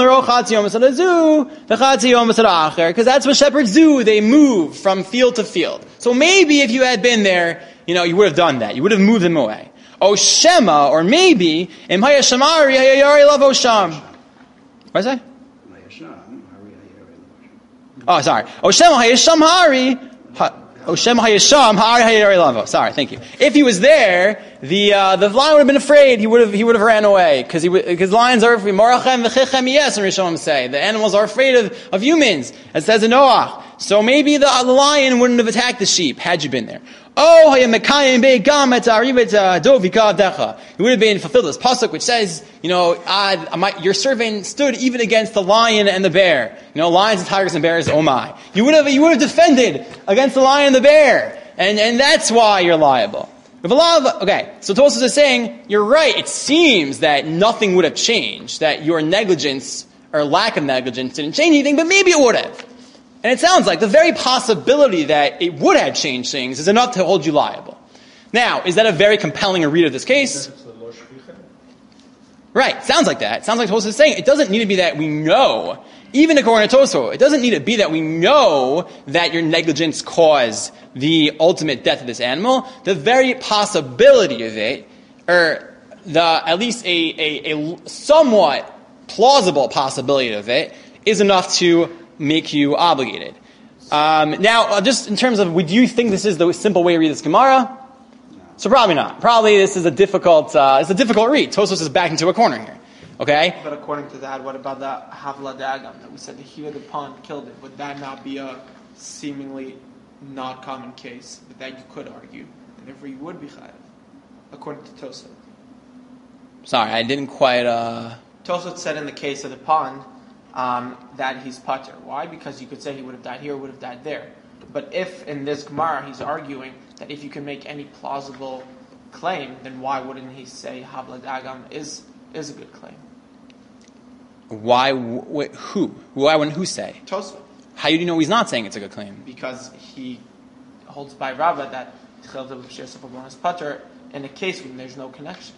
what shepherds do. They move from field to field. So maybe if you had been there, you know, you would have done that. You would have moved them away. O Shema, or maybe, Im Hayashamari Hayayari Lav Osham. What did I say? Oh, sorry. O Shema Hayashamari. O Shema Hayasham Hari Hayayari Lavo. Sorry, thank you. If he was there, the uh, the lion would have been afraid. He would have he would have ran away because he because lions are afraid. Morachem v'chechem yes, and Rishonim say the animals are afraid of, of humans, as says in Noah. So maybe the, the lion wouldn't have attacked the sheep had you been there. Oh, he would have been fulfilled this pasuk which says, you know, uh, my, your servant stood even against the lion and the bear. You know, lions and tigers and bears. Oh my! You would have you would have defended against the lion and the bear, and and that's why you're liable. With a lot of, okay, so Tosfos is saying you're right. It seems that nothing would have changed, that your negligence or lack of negligence didn't change anything, but maybe it would have. And it sounds like the very possibility that it would have changed things is enough to hold you liable. Now, is that a very compelling read of this case? Right, sounds like that. It sounds like Tosfos is saying it doesn't need to be that we know, even according to Tosfos, it doesn't need to be that we know that your negligence caused the ultimate death of this animal. The very possibility of it, or the at least a, a, a somewhat plausible possibility of it, is enough to make you obligated. Um, now, uh, just in terms of, would you think this is the simple way to read this Gemara? So probably not. Probably this is a difficult, uh, it's a difficult read. Tosfos is backed into a corner here. Okay? But according to that, what about the Havla Dagam that we said the heat of the pond killed it? Would that not be a seemingly not common case, but that you could argue that if you would be chayav, according to Tosfos? Sorry, I didn't quite. Uh... Tosfos said in the case of the pond um, that he's pater. Why? Because you could say he would have died here, or would have died there. But if in this Gemara he's arguing that if you can make any plausible claim, then why wouldn't he say Havla Dagam is is a good claim? Why? Wh- who? Why wouldn't who say? Tosfos. How do you know he's not saying it's a good claim? Because he holds by Rava that is pater in a case when there's no connection.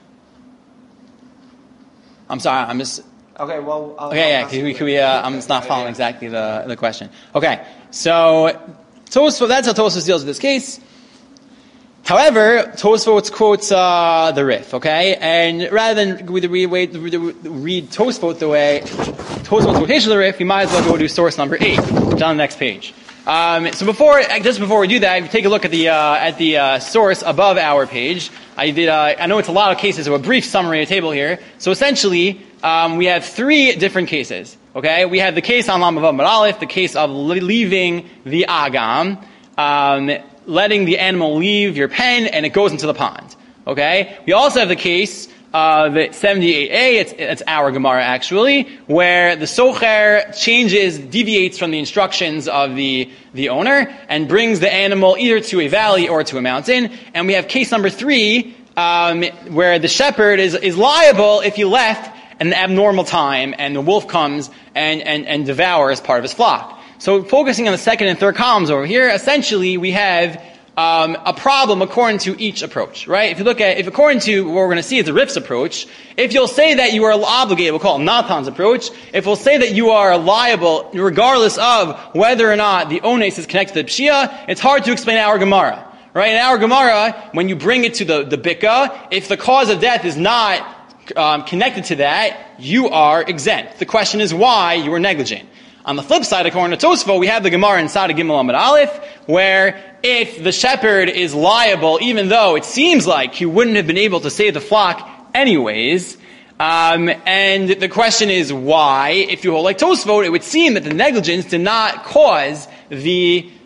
I'm sorry, I'm just... Okay, well... I'll, okay, I'll yeah, can we, can we, uh, I'm just not following exactly the, the question. Okay, so Tosfos, that's how Tosfos deals with this case. However, Tosfos quotes uh, the Rif, okay? And rather than read, read, read Tosfos the way, Tosfos quotation of the Rif, we might as well go to source number eight, which is on the next page. Um, so before, just before we do that, if you take a look at the uh, at the uh, source above our page, I did. Uh, I know it's a lot of cases, so a brief summary of the table here. So essentially, um, we have three different cases. Okay, we have the case on Lam Vav Amud Aleph, the case of leaving the agam, um, letting the animal leave your pen, and it goes into the pond. Okay, we also have the case. Uh, the seventy-eight A, it's, it's our Gemara actually, where the socher changes, deviates from the instructions of the, the owner and brings the animal either to a valley or to a mountain. And we have case number three, um, where the shepherd is, is liable if he left at an abnormal time and the wolf comes and, and, and devours part of his flock. So focusing on the second and third columns over here, essentially we have Um, a problem according to each approach, right? If you look at, if according to what we're going to see is the Rif's approach, if you'll say that you are obligated, we'll call it Natan's approach, if we'll say that you are liable regardless of whether or not the ones is connected to the Pshia, it's hard to explain our Gemara, right? In our Gemara, when you bring it to the, the Bika, if the cause of death is not um, connected to that, you are exempt. The question is why you were negligent. On the flip side, according to Tosfos, we have the Gemara in Sada Gimel Amud Aleph, where if the shepherd is liable, even though it seems like he wouldn't have been able to save the flock anyways, um, and the question is why, if you hold like Tosfos, it would seem that the negligence did not cause the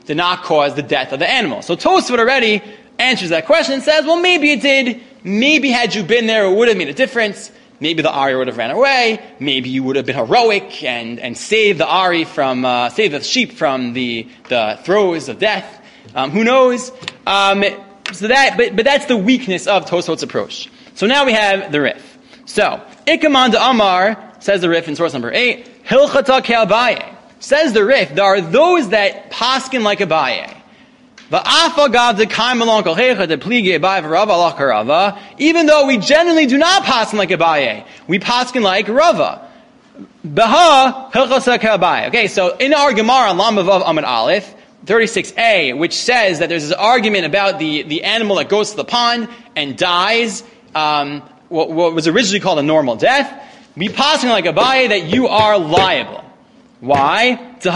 did not cause the death of the animal. So Tosfot already answers that question and says, well, maybe it did. Maybe had you been there, it would have made a difference. Maybe the Ari would have ran away. Maybe you would have been heroic and, and saved the Ari from, uh, saved the sheep from the, the throes of death. Um, who knows? Um, so that, but, but that's the weakness of Tosfot's approach. So now we have the Rif. So, Ikaman de Amar, says the Rif in source number eight, Hilchata ke'Abaye. Says the Rif, there are those that paskin like Abaye. Even though we generally do not paskin like Abaye, we paskin like Rava. Okay, so in our Gemara on Lamav Amud Aleph, thirty-six a, which says that there's this argument about the, the animal that goes to the pond and dies, um, what, what was originally called a normal death, we paskin like Abaye that you are liable. Why?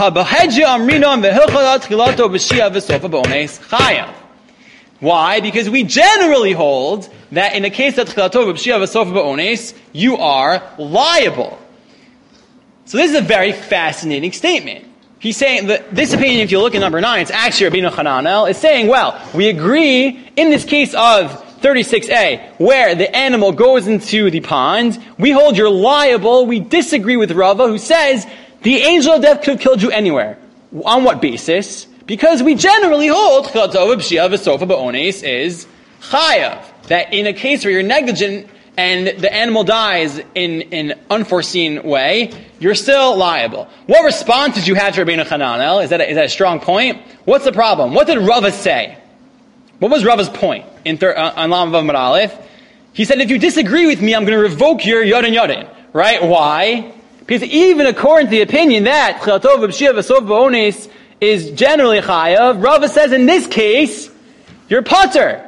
Why? Because we generally hold that in the case of Tchilato v'B'shia v'Sofa ba'ones, you are liable. So this is a very fascinating statement. He's saying that this opinion, if you look at number nine, it's actually Rabbeinu Hananel, is saying, well, we agree in this case of thirty-six a, where the animal goes into the pond, we hold you're liable. We disagree with Rava, who says the angel of death could have killed you anywhere. On what basis? Because we generally hold Tchilato v'B'shia v'Sofa ba'ones is chayav. That in a case where you're negligent and the animal dies in an unforeseen way, you're still liable. What response did you have to Rabbeinu Hananel? Is that a, is that a strong point? What's the problem? What did Rava say? What was Rava's point in thir- uh, on Lamav Amud Aleph? He said, if you disagree with me, I'm going to revoke your Yodin Yodin. Right? Why? Because even according to the opinion that Tchilato v'B'shia v'Sofa ba'ones is generally chayav, Rava says in this case, you're patur.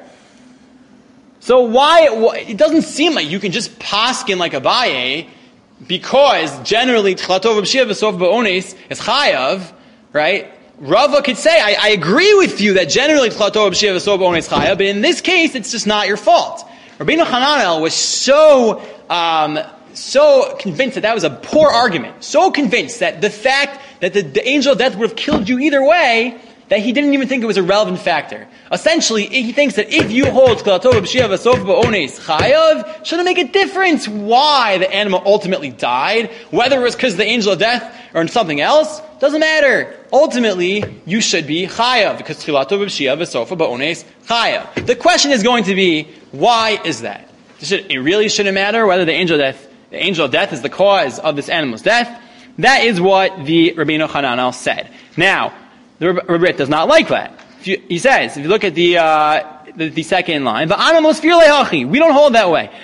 So why, why, it doesn't seem like you can just paskin like Abaye, because generally Tchilato v'B'shia v'Sofa ba'ones is chayav, right? Rava could say, I, I agree with you that generally Tchilato v'B'shia v'Sofa ba'ones is chayav, but in this case it's just not your fault. Rabbeinu Hananel was so, um, so convinced that that was a poor argument, so convinced that the fact that the, the angel of death would have killed you either way, that he didn't even think it was a relevant factor. Essentially, he thinks that if you hold Tchilato v'B'shia v'Sofa ba'ones chayav, shouldn't make a difference why the animal ultimately died, whether it was because of the angel of death or something else, doesn't matter. Ultimately, you should be chayav, because Tchilato v'B'shia v'Sofa ba'ones chayav. The question is going to be, why is that? It really shouldn't matter whether the angel of death, the angel of death is the cause of this animal's death. That is what the Rabbeinu Hananel said. Now, the Rebbe does not like that. If you, he says, if you look at the, uh, the, the second line, the animals fear lehachi. We don't hold that way.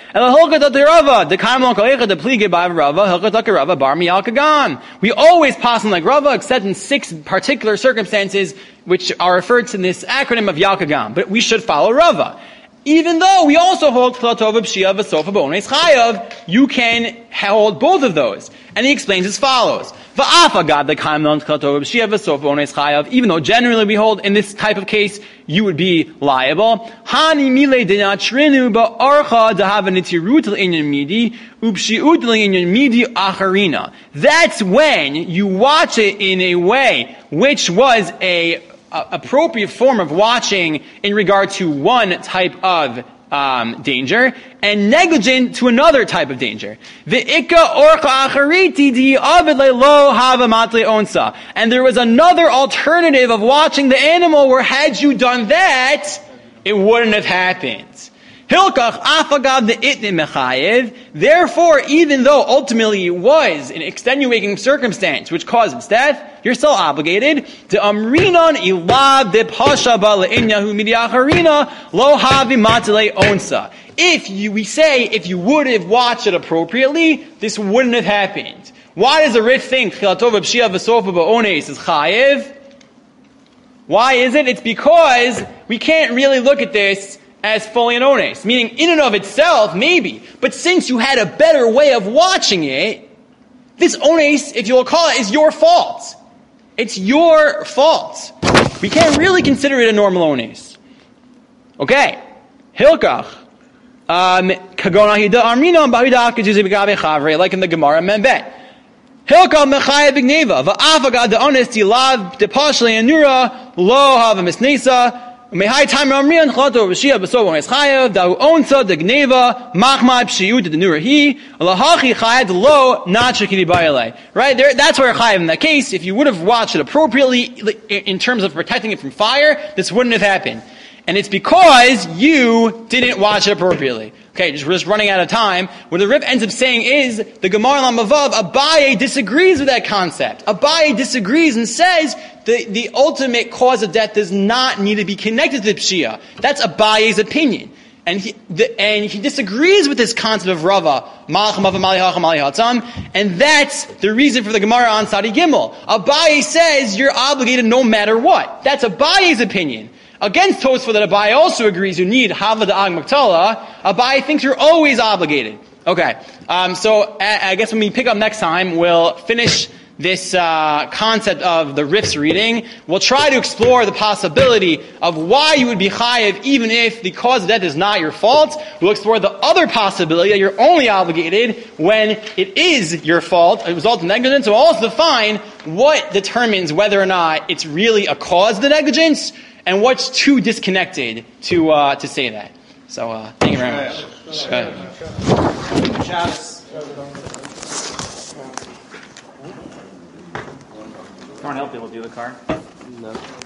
We always pass on like Rava, except in six particular circumstances, which are referred to in this acronym of Yalkagam. But we should follow Rava. Even though we also hold Tchilato v'B'shia v'Sofa ba'ones chayav, you can hold both of those. And he explains as follows. Even though generally we hold in this type of case, you would be liable. That's when you watch it in a way which was a Uh, appropriate form of watching in regard to one type of um, danger, and negligent to another type of danger. And there was another alternative of watching the animal where had you done that, it wouldn't have happened. Therefore, even though ultimately it was an extenuating circumstance which caused its death, you're still obligated to amrinon ilav de pasha ba le'inyahu midiacharina lo havi matale onsa. If you, we say, if you would have watched it appropriately, this wouldn't have happened. Why does the Rif think Tchilato v'B'shia v'Sofa ba'ones is chayev? Why is it? It's because we can't really look at this as fully an ones, meaning in and of itself, maybe. But since you had a better way of watching it, this ones, if you'll call it, is your fault. It's your fault. We can't really consider it a normal ones. Okay. Hilkach. Um, like in the Gemara Membet. Hilka mechayev b'gneva va'afagad the honest yilav depashle anura lo hava misnesa. Mehai time ramrian chalato rishia b'sovon es chayev da onsa the gneva machmai pshiut the nura he lahachi chayev lo not shekini bayale. Right there, that's where chayev in that case. If you would have watched it appropriately in terms of protecting it from fire, this wouldn't have happened. And it's because you didn't watch it appropriately. Okay, just, we're just running out of time. What the Rip ends up saying is, the Gemara Lamavav, Abaye disagrees with that concept. Abaye disagrees and says the, the ultimate cause of death does not need to be connected to the Pshia. That's Abaye's opinion. And he, the, and he disagrees with this concept of Rava, and that's the reason for the Gemara on Sadi Gimel. Abaye says you're obligated no matter what. That's Abaye's opinion. Against Tosfot that Abaye also agrees you need Hava Da'ag Maktala, Abaye thinks you're always obligated. Okay, um, so I, I guess when we pick up next time, we'll finish this uh, concept of the Rif's reading. We'll try to explore the possibility of why you would be chayiv even if the cause of death is not your fault. We'll explore the other possibility that you're only obligated when it is your fault, a result of negligence. We'll also define what determines whether or not it's really a cause of the negligence, and what's too disconnected to uh, to say that. So uh, thank you very much. Cornell people do the card? No.